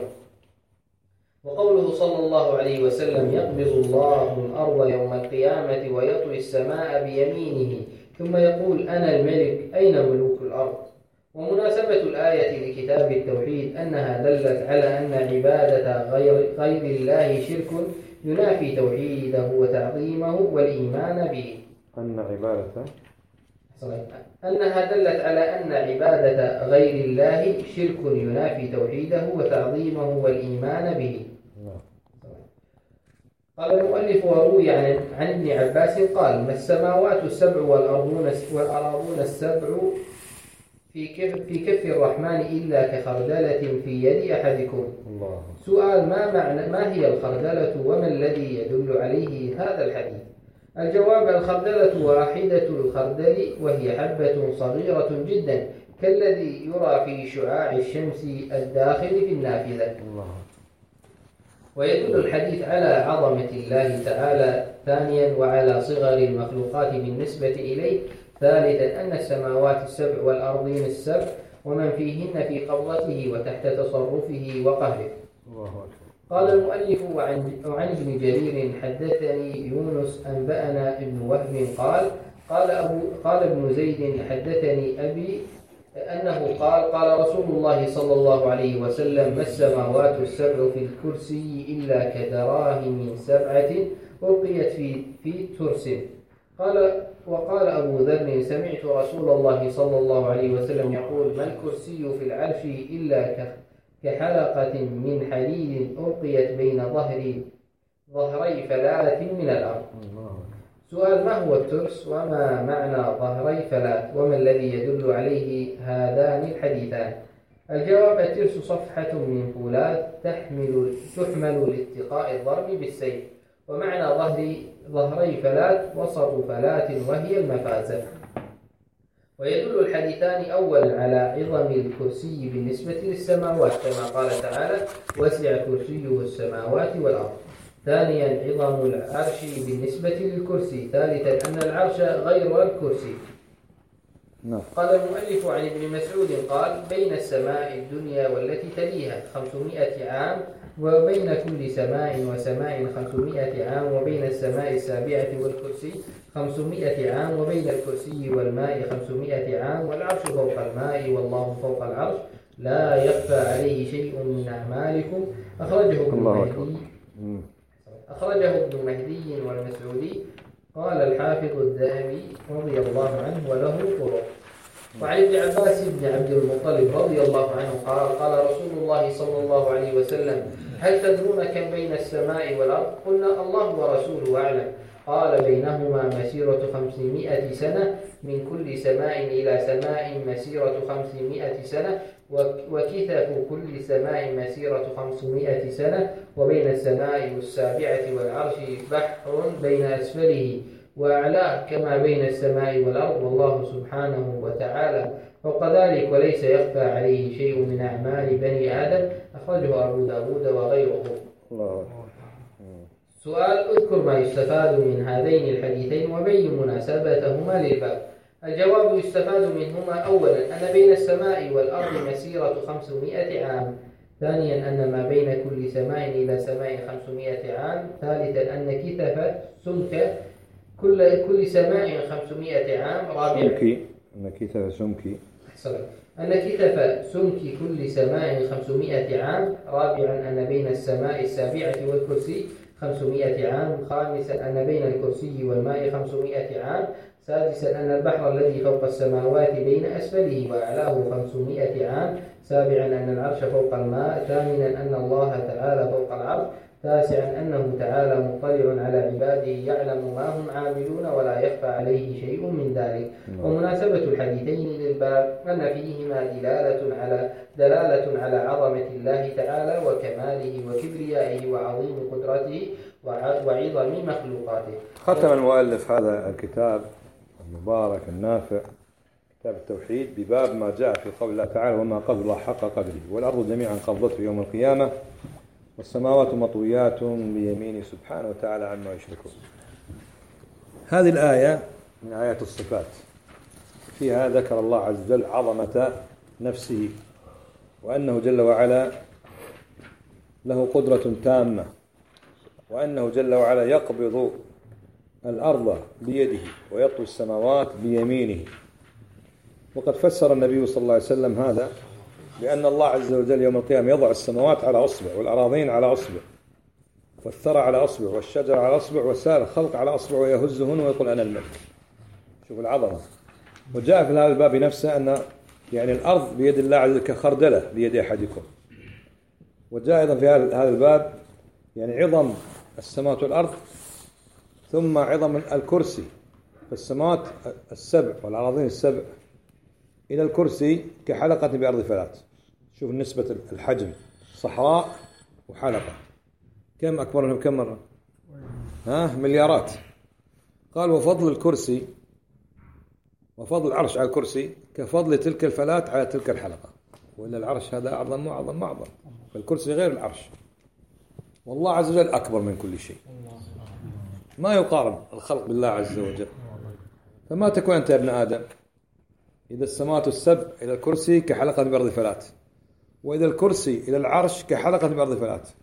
وقوله صلى الله عليه وسلم: يقبض الله الأرض يوم القيامة ويطوي السماء بيمينه ثم يقول: أنا الملك أين ملوك الأرض. ومناسبة الآية لكتاب التوحيد أنها دلت على أن عبادة غير, غير الله شرك ينافي توحيده وتعظيمه والإيمان به. أن عبادة أنها دلت على أن عبادة غير الله شرك ينافي توحيده وتعظيمه والإيمان به. قال المؤلف: وروي عن عن ابن عباس قال: ما السماوات السبع والأرضون والأراضون السبع في كف في كف الرحمن إلا كخردلة في يد أحدكم. الله. سؤال: ما معنى ما هي الخردلة وما الذي يدل عليه هذا الحديث؟ الجواب: الخردلة واحدة الخردل وهي حبة صغيرة جدا كالذي يرى في شعاع الشمس الداخل في النافذة. الله. ويدل الحديث على عظمة الله تعالى، ثانيا وعلى صغر المخلوقات بالنسبة إليه، ثالثا أن السماوات السبع والأرضين السبع ومن فيهن في قبضته وتحت تصرفه وقهره. الله أكبر. قال المؤلف وعن وعن ابن جرير حدثني يونس أنبأنا ابن وهب قال قال أبو قال ابن زيد حدثني أبي أنه قال قال رسول الله صلى الله عليه وسلم: ما السماوات السبع في الكرسي إلا كدراهم سبعة ألقيت في في ترس. قال وقال أبو ذر: سمعت رسول الله صلى الله عليه وسلم يقول: ما الكرسي في العرش إلا كحلقة من حديد ألقيت بين ظهري ظهري فلات من الأرض. سؤال: ما هو الترس وما معنى ظهري فلات وما الذي يدل عليه هذان الحديثان؟ الجواب: الترس صفحة من فولاذ تحمل تحمل لاتقاء الضرب بالسيف، ومعنى ظهري ظهري فلات وسط فلات وهي المفازة. ويدل الحديثان أولا على عظم الكرسي بالنسبة للسماوات كما قال تعالى: وسع كرسيه السماوات والأرض. ثانيا عظم العرش بالنسبة للكرسي. ثالثا أن العرش غير الكرسي. نعم. قال المؤلف عن ابن مسعود قال: بين السماء الدنيا والتي تليها خمسمائة عام، وبين كل سماء وسماء خمسمائة عام، وبين السماء السابعة والكرسي خمسمائة عام، وبين الكرسي والماء خمسمائة عام، والعرش فوق الماء والله فوق العرش لا يخفى عليه شيء من أعمالكم. أخرجه ابن مهدي أخرجه ابن مهدي والمسعودي. قال الحافظ الذهبي رضي الله عنه وله طرق. وعن ابن عباس بن عبد المطلب رضي الله عنه قال: قال رسول الله صلى الله عليه وسلم: هل تدرون كم بين السماء والأرض؟ قلنا: الله ورسوله أعلم. قال: بينهما مسيرة خمسمائة سنة، من كل سماء إلى سماء مسيرة خمسمائة سنة، وكثف كل سماء مسيرة خمسمائة سنة، وبين السماء السابعة والعرش بحر بين أسفله وأعلاه كما بين السماء والأرض، والله سبحانه وتعالى فوق ذلك وليس يخفى عليه شيء من أعمال بني آدم. أخرجه أبو داود وغيره. الله. سؤال: اذكر ما يستفاد من هذين الحديثين وبين مناسبتهما للباب. الجواب: يستفاد منهما أولا أن بين السماء والأرض مسيرة خمسمائة عام. ثانيا أن ما بين كل سماء إلى سماء خمسمائة عام. ثالثا أن كثف سمك كل كل سماء خمسمائة عام. رابعا سمكي أن كثف سمكي أن كثف سمك كل سماء خمسمائة عام. رابعا أن بين السماء السابعة والكرسي خمسمائة عام. خامسا أن بين الكرسي والماء خمسمائة عام. سادسا أن البحر الذي فوق السماوات بين أسفله وأعلاه خمسمائة عام. سابعا أن العرش فوق الماء. ثامنا أن الله تعالى فوق العرش. تاسعا أنه تعالى مطلع على عباده يعلم ما هم عاملون ولا يخفى عليه شيء من ذلك. ومناسبة الحديثين للباب أن فيهما دلالة على دلالة على عظمة الله تعالى وكماله وكبريائه وعظيم قدرته وعظم مخلوقاته. ختم المؤلف هذا الكتاب المبارك النافع كتاب التوحيد بباب ما جاء في قول الله تعالى: وما قدر الله حق قدره والأرض جميعا قبضته يوم القيامة والسماوات مطويات بيمينه سبحانه وتعالى عما يشركون. هذه الآية من آيات الصفات، فيها ذكر الله عز وجل عظمة نفسه وأنه جل وعلا له قدرة تامة، وأنه جل وعلا يقبض الأرض بيده ويطوي السماوات بيمينه. وقد فسر النبي صلى الله عليه وسلم هذا بأن الله عز وجل يوم القيامة يضع السماوات على أصبع، والأراضين على أصبع، والثرى على أصبع، والشجر على أصبع، وسائر الخلق على أصبع، ويهزهن ويقول أنا الملك. شوف العظمة. وجاء في هذا الباب نفسه أن يعني الأرض بيد الله عز وجل كخردلة بيد أحدكم. وجاء أيضا في هذا الباب يعني عظم السماوات والأرض، ثم عظم الكرسي. فالسماوات السبع والأراضين السبع إلى الكرسي كحلقة بأرض فلات. شوف نسبة الحجم، صحراء وحلقة، كم أكبر منهم كم مرة؟ ها مليارات. قال: وفضل الكرسي وفضل العرش على الكرسي كفضل تلك الفلات على تلك الحلقة. وإن العرش هذا أعظم وأعظم وأعظم، فالكرسي غير العرش. والله عز وجل أكبر من كل شيء، ما يقارن الخلق بالله عز وجل. فما تكون أنت يا ابن آدم إذا السماوات السبع إلى الكرسي كحلقة بأرض فلات، وإذا الكرسي إلى العرش كحلقة بأرض فلات.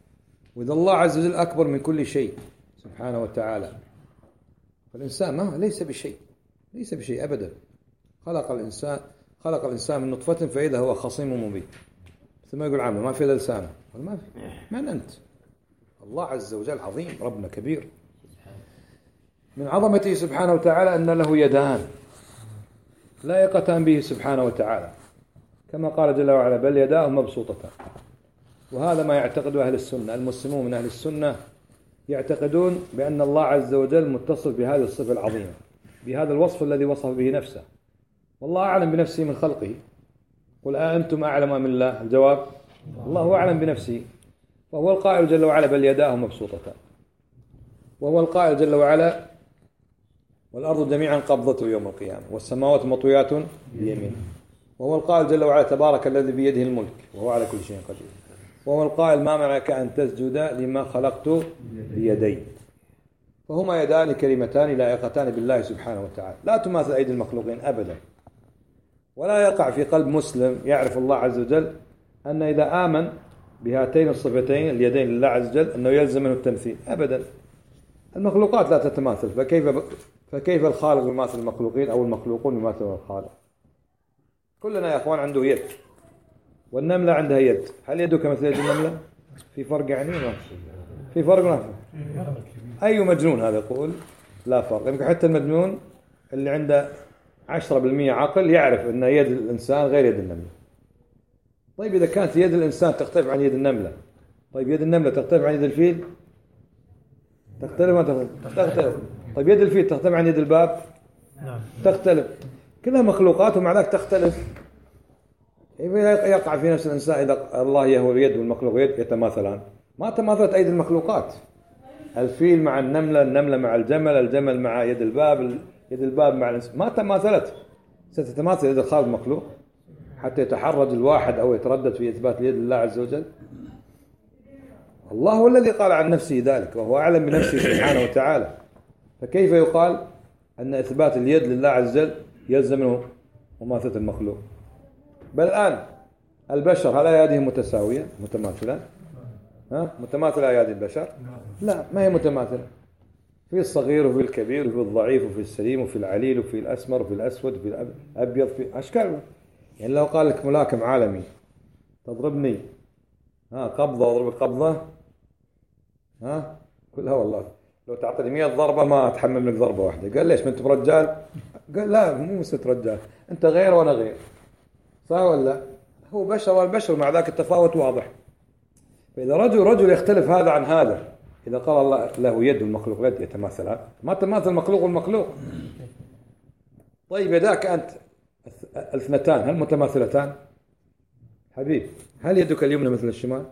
وإذا الله عز وجل أكبر من كل شيء سبحانه وتعالى، فالإنسان ما ليس بشيء، ليس بشيء أبدا. خلق الإنسان خلق الإنسان من نطفة فإذا هو خصيم مبين. ثم يقول عامه ما في إلا لسانه، ما في. من أنت؟ الله عز وجل عظيم، ربنا كبير. من عظمته سبحانه وتعالى أن له يدان لائقتان به سبحانه وتعالى، كما قال جل وعلا بل يداه مبسوطتان. وهذا ما يعتقده أهل السنة. المسلمون من أهل السنة يعتقدون بأن الله عز وجل متصف بهذه الصفة العظيمة، بهذا الوصف الذي وصف به نفسه. والله أعلم بنفسه من خلقه. قل أأنتم أعلم أم الله؟ الجواب الله أعلم بنفسه. وهو القائل جل وعلا بل يداه مبسوطتان، وهو القائل جل وعلا والأرض جميعا قبضته يوم القيامة والسماوات مطويات بيمينه. وهو القائل جل وعلا تبارك الذي بيده الملك وهو على كل شيء قدير. وهو القائل ما منعك أن تسجد لما خلقت بيدي. فهما يدان كلمتان لائقتان بالله سبحانه وتعالى، لا تماثل أيدي المخلوقين أبدا. ولا يقع في قلب مسلم يعرف الله عز وجل أن إذا آمن بهاتين الصفتين اليدين لله عز وجل أنه يلزم منه التمثيل أبدا. المخلوقات لا تتماثل، فكيف فكيف الخالق يماثل المخلوقين أو المخلوقون يماثلون الخالق؟ كلنا يا أخوان عنده يد، والنملة عندها يد. هل يدك مثل يد النملة؟ في فرق يعني؟ ما في فرق. ما في. أي مجنون هذا يقول لا فرق؟ يمكن حتى المجنون اللي عنده عشرة بالمئة عقل يعرف أن يد الإنسان غير يد النملة. طيب إذا كانت يد الإنسان تختلف عن يد النملة، طيب يد النملة تختلف عن يد الفيل؟ تختلف ما تختلف؟ تختلف. طيب يد الفيل تختلف عن يد الباب؟ تختلف. كلها مخلوقات ومع ذلك تختلف. يقع في نفس الإنسان إذا الله هو اليد والمخلوق يد يتماثلان. ما تماثلت أيدي المخلوقات. الفيل مع النملة، النملة مع الجمل، الجمل مع يد الباب، يد الباب مع الإنسان، ما تماثلت. ستتماثل يد الخالق المخلوق حتى يتحرج الواحد أو يتردد في إثبات اليد لله عز وجل؟ الله هو الذي قال عن نفسه ذلك وهو أعلم بنفسه سبحانه وتعالى. فكيف يقال أن إثبات اليد لله عز وجل يلزم منه مماثلة المخلوق؟ بل الآن البشر هل أياديهم متساوية متماثلة؟ ها متماثلة أيادي البشر؟ لا، ما هي متماثلة. في الصغير وفي الكبير وفي الضعيف وفي السليم وفي العليل وفي الأسمر وفي الأسود وفي الأبيض، في أشكال. يعني لو قال لك ملاكم عالمي تضربني ها قبضة واضربك قبضة ها كلها والله لو تعطيني مية ضربة ما أتحمل منك ضربة واحدة. قال ليش؟ ما أنت برجال؟ قال لا، مو مسألة رجال، أنت غير وأنا غير، صح ولا؟ هو بشر والبشر مع ذاك التفاوت واضح. فإذا رجل رجل يختلف هذا عن هذا، إذا قال الله له يد والمخلوق يد يتماثلان، ما تماثل المخلوق والمخلوق. طيب يداك أنت الاثنتان هل متماثلتان؟ حبيب، هل يدك اليمنى مثل الشمال؟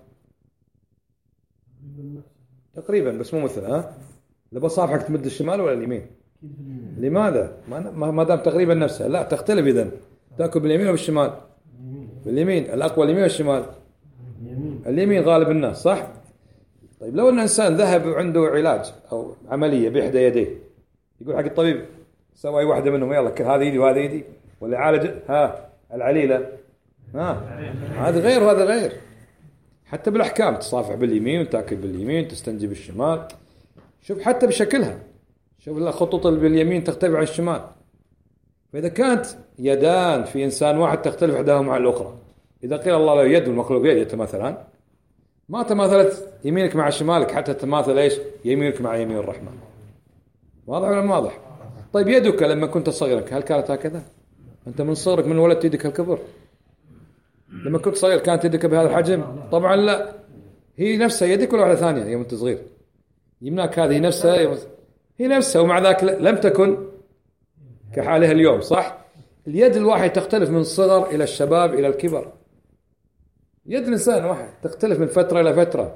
تقريبا بس مو مثل. ها لبا صافحك تمد الشمال ولا اليمين؟ لماذا؟ ما دام تقريبا نفسها. لا، تختلف. إذن تأكل باليمين أو بالشمال؟ باليمين. الأقوى اليمين والشمال؟ اليمين غالب الناس، صح؟ طيب لو أن إنسان ذهب وعنده علاج أو عملية بإحدى يديه، يقول حق الطبيب سوي واحدة منهم، يلا هذه يدي وهذه يدي، ولا عالج ها العليلة، ها هذا غير وهذا غير. حتى بالأحكام تصافح باليمين وتأكل باليمين، تستنجي بالشمال. شوف حتى بشكلها، شوف الخطوط اللي باليمين تختلف عن الشمال. فإذا كانت يدان في إنسان واحد تختلف إحداهما عن الأخرى، إذا قيل الله له يد والمخلوق يد يتماثلان، ما تماثلت يمينك مع شمالك حتى تماثل إيش يمينك مع يمين الرحمن. واضح ولا واضح؟ طيب يدك لما كنت صغيرا هل كانت هكذا؟ أنت من صغرك من ولدت يدك الكبر. لما كنت صغير كانت يدك بهذا الحجم؟ طبعا لا، هي نفسها يدك ولا واحدة ثانية يوم أنت صغير؟ يمناك هذه نفسها، هي نفسها، ومع ذلك لم تكن كحالها اليوم، صح؟ اليد الواحد تختلف من الصغر إلى الشباب إلى الكبر. يد الإنسان واحد تختلف من فترة إلى فترة.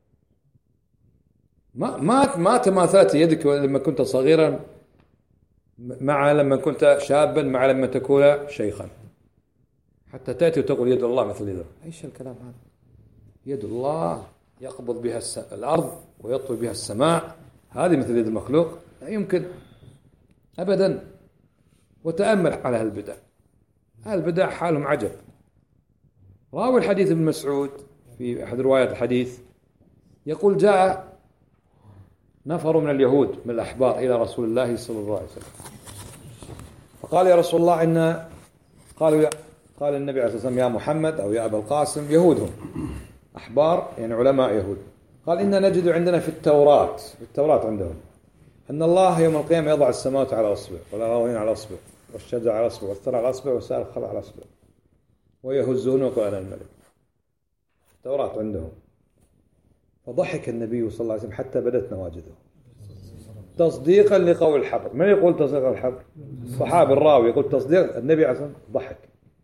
ما ما ما تماثلت يدك لما كنت صغيرا مع لما كنت شابا مع لما تكون شيخا، حتى تأتي وتقول يد الله مثل يده. ايش الكلام هذا؟ يد الله يقبض بها الأرض ويطوي بها السماء، هذه مثل يد المخلوق؟ لا يمكن أبدا. وتأمل على هالبدع، هالبدع حالهم عجب. راوي الحديث ابن مسعود في أحد روايات الحديث يقول جاء نفر من اليهود من الأحبار إلى رسول الله صلى الله عليه وسلم فقال يا رسول الله إن قالوا يا قال النبي عليه الصلاة والسلام يا محمد أو يا أبا القاسم يهودهم أحبار يعني علماء يهود قال إن نجد عندنا في التوراة في التوراة عندهم أن الله يوم القيامة يضع السماوات على أصبع والأراضين على أصبع والشجر على أصبع والثرى على أصبع وسائر الخلق على أصبع ويهزون ويقول أنا الملك. التوراة عندهم. فضحك النبي صلى الله عليه وسلم حتى بدت نواجذه تصديقا لقول الحبر. من يقول تصديق الحبر؟ الصحابي الراوي يقول تصديق النبي عليه الصلاة والسلام. ضحك.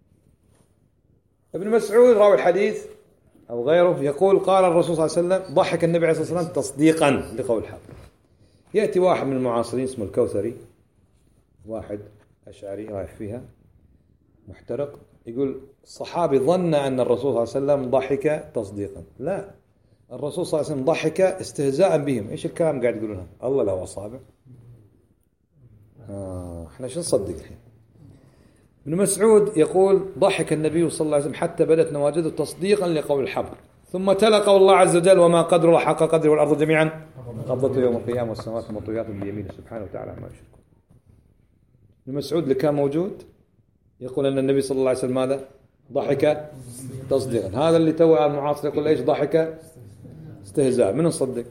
ابن مسعود راوي الحديث أو غيره يقول قال الرسول صلى الله عليه وسلم ضحك النبي عليه الصلاة والسلام تصديقا لقول الحبر. يأتي واحد من المعاصرين اسمه الكوثري واحد أشعري رايح فيها محترق يقول الصحابي ظن أن الرسول صلى الله عليه وسلم ضحك تصديقا. لا الرسول صلى الله عليه وسلم ضحك استهزاء بهم. إيش الكلام قاعد يقولونها؟ الله له أصابع. آه إحنا شو نصدق الحين؟ ابن مسعود يقول ضحك النبي صلى الله عليه وسلم حتى بدت نواجذه تصديقا لقول الحبر. ثم تلا قول الله عز وجل وما قدر الله حق قدره والأرض جميعا قبضته يوم القيامة والسماوات مطويات بيمينه سبحانه وتعالى ما يشركون. ابن مسعود اللي كان موجود يقول أن النبي صلى الله عليه وسلم ماذا؟ ضحك تصديقا. هذا اللي توه المعاصر يقول ايش؟ ضحك استهزاء. من نصدق؟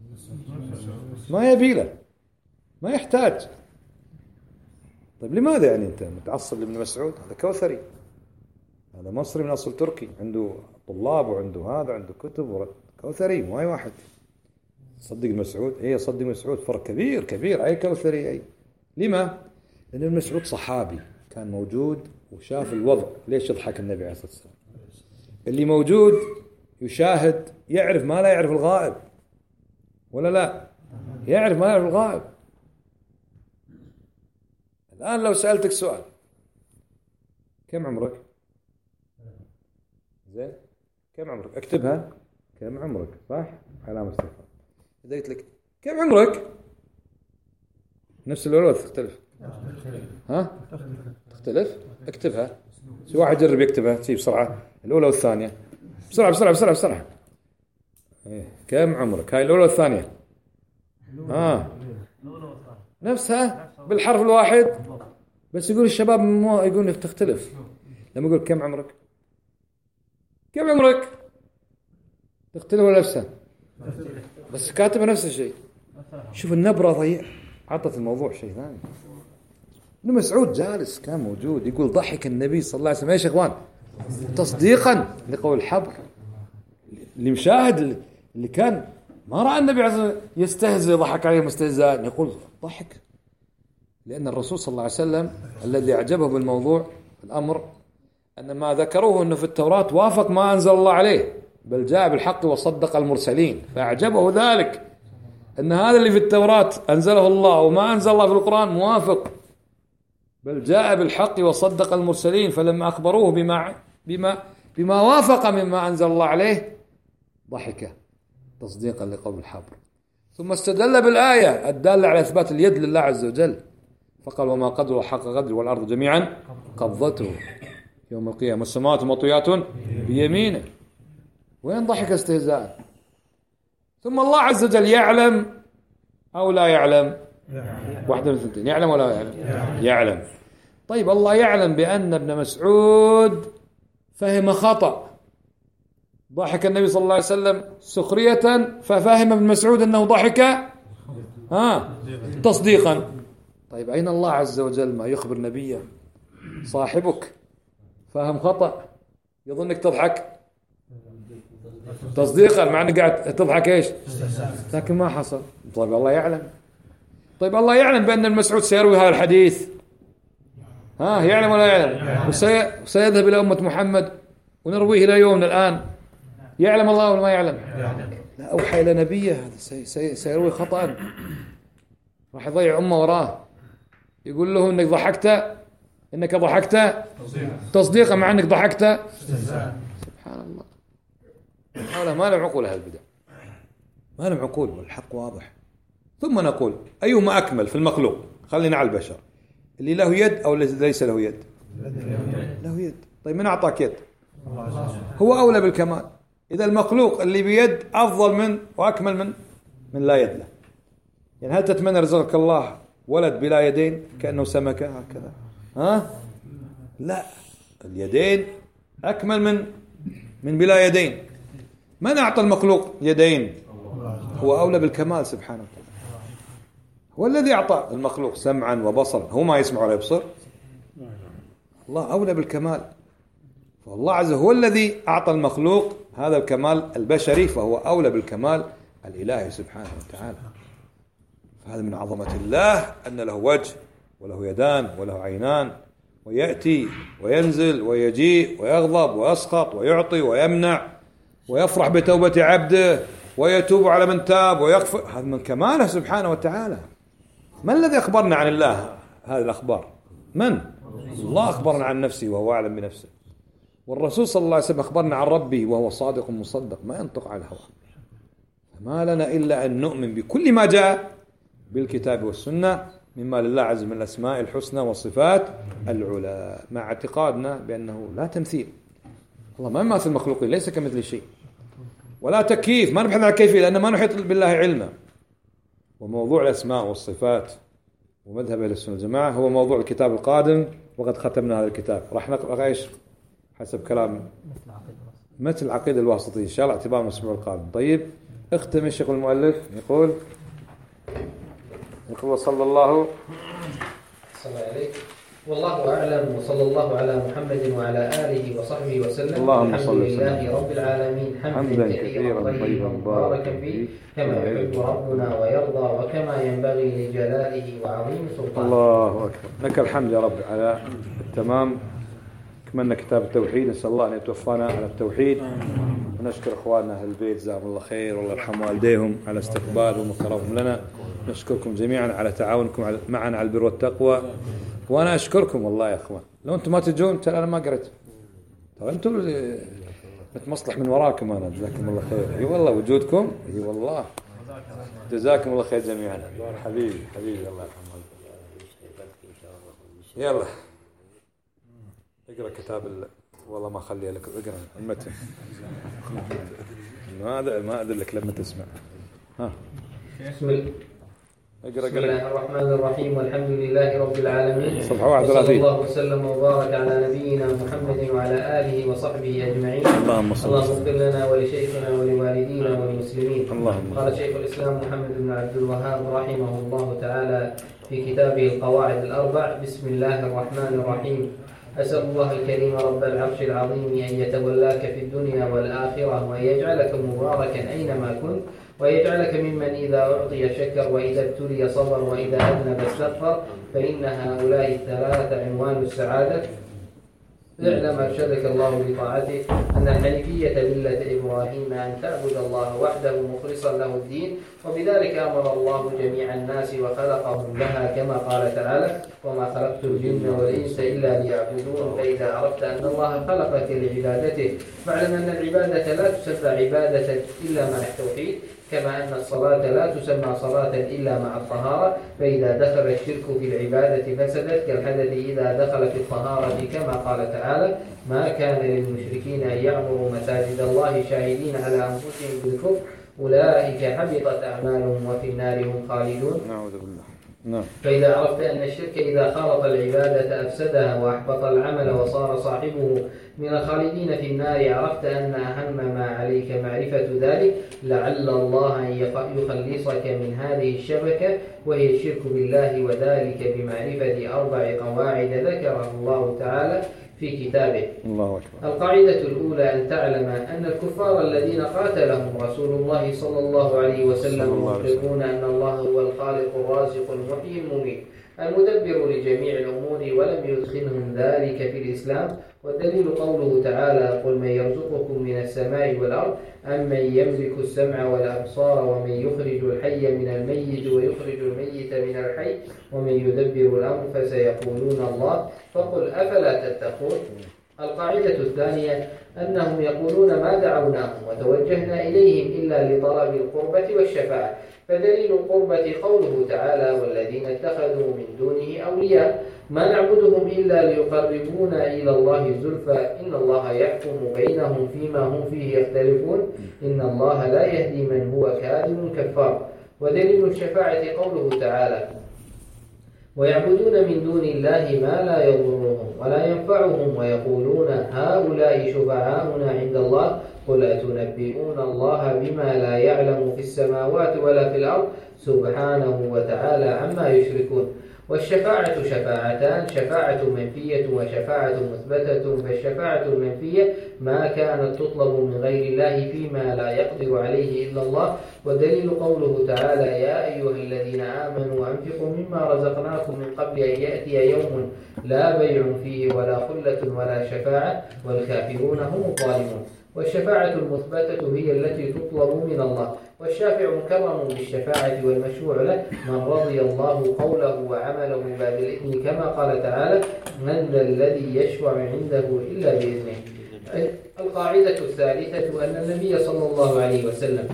ما يبي له ما يحتاج. طيب لماذا يعني أنت متعصب لابن مسعود؟ هذا كوثري هذا مصري من أصل تركي عنده طلاب وعنده هذا عنده كتب كوثري مو أي واحد. صدق مسعود؟ ايه صدق مسعود فرق كبير كبير. أي كوثري أي. لما؟ لأن ابن مسعود صحابي كان موجود وشاف الوضع. ليش يضحك النبي عليه الصلاة والسلام؟ اللي موجود يشاهد يعرف ما لا يعرف الغائب ولا لا؟ يعرف ما لا يعرف الغائب. الآن لو سألتك سؤال كم عمرك؟ زين كم عمرك؟ اكتبها كم عمرك صح؟ علامة استفهام. إذا قلت لك كم عمرك؟ نفس الأولى تختلف؟ ها؟ تختلف؟ اكتبها. شو واحد يجرب يكتبها تجيب بسرعة الأولى والثانية بسرعة بسرعة بسرعة بسرعة. إيه. كم عمرك؟ هاي الأولى والثانية ها نفسها بالحرف الواحد بس يقول الشباب مو يقول تختلف. لما يقول كم عمرك؟ كم عمرك؟ تختلف ولا نفسها؟ بس كاتبة نفس الشيء. شوف النبرة ضيع عطت الموضوع شيء ثاني. ابن مسعود جالس كان موجود يقول ضحك النبي صلى الله عليه وسلم. ايش يا اخوان؟ تصديقا لقول الحبر. اللي مشاهد اللي كان ما رأى النبي عليه الصلاة والسلام يستهزئ ضحك عليه مستهزاء يقول ضحك. لأن الرسول صلى الله عليه وسلم الذي أعجبه بالموضوع الأمر أن ما ذكروه أنه في التوراة وافق ما أنزل الله عليه بل جاء بالحق وصدق المرسلين. فأعجبه ذلك أن هذا اللي في التوراة أنزله الله وما أنزل الله في القرآن موافق بل جاء بالحق وصدق المرسلين. فلما أخبروه بما بما بما وافق مما أنزل الله عليه ضحك تصديقا لقول الحبر. ثم استدل بالآية الدالة على إثبات اليد لله عز وجل فقال وما قدره حق قدره والأرض جميعا قبضته يوم القيامة والسماوات مطويات بيمينه. وين ضحك استهزاء؟ ثم الله عز وجل يعلم أو لا يعلم؟ واحدة من الاثنتين. يعلم ولا يعلم؟ يعلم. طيب الله يعلم بأن ابن مسعود فهم خطأ. ضحك النبي صلى الله عليه وسلم سخرية ففهم ابن مسعود أنه ضحك ها تصديقا. طيب أين الله عز وجل ما يخبر نبيه صاحبك فهم خطأ يظنك تضحك تصديقا مع أنك قاعد تضحك إيش لكن ما حصل. طيب الله يعلم. طيب الله يعلم بأن المسعود سيروي هذا الحديث ها يعلم ولا يعلم وسيذهب إلى أمة محمد ونرويه إلى يومنا الآن. يعلم الله ولا ما يعلم؟ لا أوحى إلى نبيه هذا سيروي خطأ راح يضيع أمه وراه يقول له إنك ضحكت إنك ضحكت تصديقا مع إنك ضحكت سبحان الله. هؤلاء ما لهم عقول هالبدع ما لهم عقول والحق واضح. ثم نقول أيهما أكمل في المخلوق؟ خلينا على البشر اللي له يد أو ليس له يد؟ له يد. طيب من أعطاك يد؟ هو أولى بالكمال. إذا المخلوق اللي بيد أفضل من وأكمل من من لا يد له. يعني هل تتمنى رزقك الله ولد بلا يدين كأنه سمكة هكذا؟ ها؟ لا، اليدين أكمل من من بلا يدين. من أعطى المخلوق يدين؟ هو أولى بالكمال سبحانه وتعالى. هو الذي أعطى المخلوق سمعا وبصرا، هو ما يسمع ولا يبصر. الله أولى بالكمال، فالله عز وجل هو الذي أعطى المخلوق هذا الكمال البشري، فهو أولى بالكمال الإلهي سبحانه وتعالى. فهذا من عظمة الله أن له وجه وله يدان وله عينان، ويأتي وينزل ويجيء ويغضب ويسخط ويعطي ويمنع ويفرح بتوبة عبده ويتوب على من تاب ويغفر. هذا من كماله سبحانه وتعالى. من الذي أخبرنا عن الله هذه الأخبار؟ من؟ الله أخبرنا عن نفسه وهو أعلم بنفسه، والرسول صلى الله عليه وسلم أخبرنا عن ربه وهو صادق مصدق ما ينطق عن الهوى. ما لنا إلا أن نؤمن بكل ما جاء بالكتاب والسنة مما لله عز من الأسماء الحسنى والصفات العلى، مع اعتقادنا بأنه لا تمثيل. الله ما يماثل المخلوقين، ليس كمثل شيء، ولا تكييف، ما نبحث عن الكيفية لأن ما نحيط بالله علما. وموضوع الأسماء والصفات ومذهب أهل السنة والجماعة هو موضوع الكتاب القادم، وقد ختمنا هذا الكتاب. راح نقرأ ايش حسب كلام مثل العقيدة الواسطية إن شاء الله اعتبار الأسبوع القادم. طيب اختم الشيخ المؤلف يقول يقول صلى الله صلى عليه والله أعلم، وصلى الله على محمد وعلى آله وصحبه وسلم. اللهم الحمد صل لله رب العالمين حمدا كثيرا طيبا مباركا فيه كما يحب ربنا ويرضى وكما ينبغي لجلاله وعظيم سلطانه. الله أكبر. لك الحمد يا رب على التمام. كملنا كتاب التوحيد، نسأل الله أن يتوفانا على التوحيد، ونشكر إخواننا أهل البيت جزاهم الله خير والله يرحم والديهم على استقبالهم وكرمهم لنا. نشكركم جميعا على تعاونكم معنا على البر والتقوى، وأنا أشكركم والله يا أخوان. لو أنتم ما تجون ترى أنا ما قرأت، ترى أنتم اللي متمصلح من وراكم أنا، جزاكم الله خير. إي والله وجودكم، إي والله جزاكم الله خير جميعا. حبيبي حبيبي الله يرحمه. يلا اقرأ كتاب ال... والله ما أخليها لك، اقرأ المتن. ما أدري ما أدري لك لما تسمع. ها بسم الله اقرأ بسم الله الرحمن الرحيم، والحمد لله رب العالمين، صفحة واحد وثلاثين. وصلى الله وسلم وبارك على نبينا محمد وعلى آله وصحبه أجمعين. اللهم صل اللهم اغفر لنا ولشيخنا ولوالدينا وللمسلمين. اللهم. قال شيخ الإسلام محمد بن عبد الوهاب رحمه الله تعالى في كتابه القواعد الأربع: بسم الله الرحمن الرحيم. أسأل الله الكريم رب العرش العظيم أن يتولاك في الدنيا والآخرة، وأن يجعلك مباركا أينما كنت، ويجعلك ممن إذا أعطي شكر، وإذا ابتلي صبر، وإذا أذنب استغفر، فإن هؤلاء الثلاثة عنوان السعادة. اعلم أرشدك الله بطاعته أن الحنيفية ملة إبراهيم أن تعبد الله وحده مخلصا له الدين، وبذلك أمر الله جميع الناس وخلقهم لها، كما قال تعالى: وما خلقت الجن والإنس إلا ليعبدون. فإذا عرفت أن الله خلقك لعبادته فاعلم أن العبادة لا تسمى عبادة إلا مع التوحيد، كما أن الصلاة لا تسمى صلاة إلا مع الطهارة. فإذا دخل الشرك في العبادة فسدت، كالحدث إذا دخل في الطهارة، كما قال تعالى: ما كان للمشركين أن يعمروا مساجد الله شاهدين على أنفسهم بالكفر أولئك حبطت أعمالهم وفي النار هم خالدون. نعوذ بالله. نعم. فإذا عرفت أن الشرك إذا خالط العبادة أفسدها وأحبط العمل وصار صاحبه من الخالدين في النار، عرفت أن أهم ما عليك معرفة ذلك، لعل الله أن يخلصك من هذه الشبكة وهي الشرك بالله، وذلك بمعرفة أربع قواعد ذكرها الله تعالى في كتابه. الله أكبر. القاعدة الأولى أن تعلم أن الكفار الذين قاتلهم رسول الله صلى الله عليه وسلم يقرون أن الله هو الخالق الرازق المحيي المميت المدبر لجميع الأمور، ولم يدخلهم ذلك في الإسلام. والدليل قوله تعالى: قل من يرزقكم من السماء والأرض أم من يملك السمع والأبصار ومن يخرج الحي من الميت ويخرج الميت من الحي ومن يدبر الأمر فسيقولون الله فقل أفلا تتقون. القاعدة الثانية أنهم يقولون ما دعوناهم وتوجهنا إليهم إلا لطلب القربة والشفاعة، فدليل القربة قوله تعالى: والذين اتخذوا من دونه أولياء. ما نعبدهم إلا ليقربونا إلى الله زلفى إن الله يحكم بينهم فيما هم فيه يختلفون إن الله لا يهدي من هو كاذب كفار. ودليل الشفاعة قوله تعالى ويعبدون من دون الله ما لا يضرهم ولا ينفعهم ويقولون هؤلاء شفعاؤنا عند الله قل أتنبئون الله بما لا يعلم في السماوات ولا في الأرض سبحانه وتعالى عما يشركون. والشفاعة شفاعتان شفاعة منفية وشفاعة مثبتة. فالشفاعة المنفية ما كانت تطلب من غير الله فيما لا يقدر عليه إلا الله. ودليل قوله تعالى يا أيها الذين آمنوا أنفقوا مما رزقناكم من قبل أن يأتي يوم لا بيع فيه ولا خلة ولا شفاعة والكافرون هم الظالمون. والشفاعة المثبتة هي التي تطلب من الله. والشافع مكرم بالشفاعة والمشروع له من رضي الله قوله وعمله بعد الإذن كما قال تعالى من ذا الذي يشفع عنده إلا بإذنه. القاعدة الثالثة أن النبي صلى الله عليه وسلم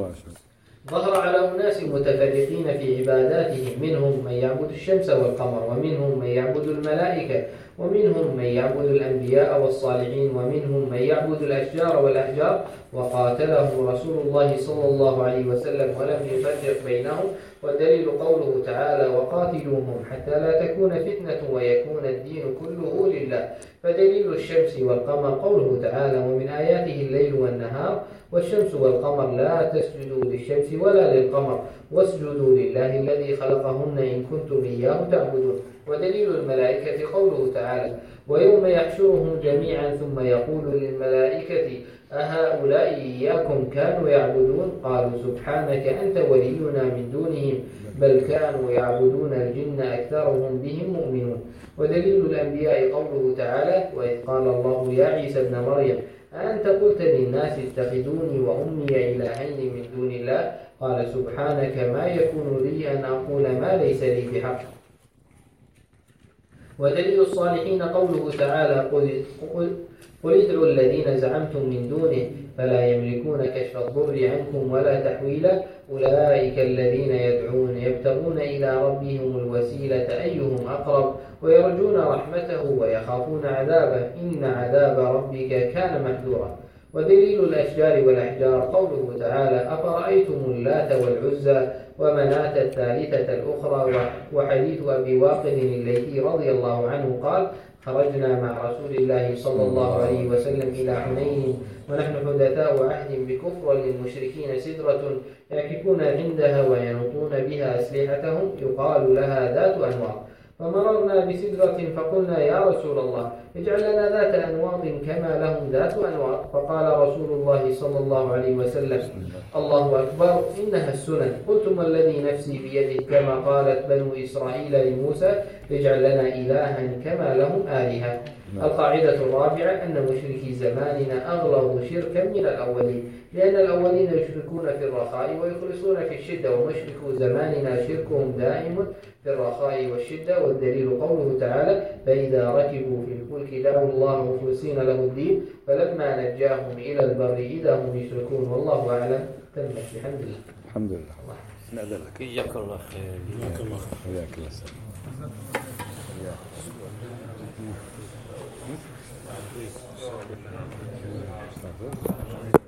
ظهر على أناس متفرقين في عباداتهم منهم من يعبد الشمس والقمر ومنهم من يعبد الملائكة ومنهم من يعبد الأنبياء والصالحين ومنهم من يعبد الأشجار والأحجار وقاتلهم رسول الله صلى الله عليه وسلم ولم يفرق بينهم. والدليل قوله تعالى وقاتلوهم حتى لا تكون فتنة ويكون الدين كله لله. فدليل الشمس والقمر قوله تعالى ومن آياته الليل والنهار والشمس والقمر لا تسجدوا للشمس ولا للقمر واسجدوا لله الذي خلقهن إن كنتم إياه تعبدون. ودليل الملائكة قوله تعالى ويوم يحشرهم جميعا ثم يقول للملائكة أهؤلاء إياكم كانوا يعبدون قالوا سبحانك أنت ولينا من دونهم بل كانوا يعبدون الجن أكثرهم بهم مؤمنون. ودليل الأنبياء قوله تعالى وإذ قال الله يا عيسى ابن مريم أنت قلت للناس اتخذوني وأمي إلهين من دون الله قال سبحانك ما يكون لي أن أقول ما ليس لي بحق. ودليل الصالحين قوله تعالى قل, قل, قل ادعوا الذين زعمتم من دونه فلا يملكون كشف الضر عنكم ولا تحويلا أولئك الذين يدعون يبتغون إلى ربهم الوسيلة أيهم أقرب ويرجون رحمته ويخافون عذابه إن عذاب ربك كان محذورا. ودليل الأشجار والأحجار قوله تعالى أفرأيتم اللات والعزى ومناة الثالثة الأخرى. وحديث أبي واقد الليثي رضي الله عنه قال خرجنا مع رسول الله صلى الله عليه وسلم إلى حنين ونحن حدثاء عهد بكفر للمشركين سدرة يعكفون عندها وينطون بها أسلحتهم يقال لها ذات أنواط. فمررنا بسدرة فقلنا يا رسول الله اجعل لنا ذات أنواط كما لهم ذات أنواط. فقال رسول الله صلى الله عليه وسلم الله أكبر إنها السنن. قلتم الذي نفسي بيده كما قالت بنو إسرائيل لموسى اجعل لنا إلها كما لهم آلهة. القاعدة الرابعة أن مشركي زماننا أغلظ شركا من الأولين لأن الأولين يشركون في الرخاء ويخلصون في الشدة ومشركو زماننا شركهم دائم في الرخاء والشدة. والدليل قوله تعالى فإذا ركبوا في الفلك دعوا الله مخلصين له الدين فلما نجاهم إلى البر إذا هم يشركون. والله أعلم. تمت بحمد الله. الحمد لله. نأذن لك. إياك الله خير. إياك الله خير. إياك الله خير. إياك.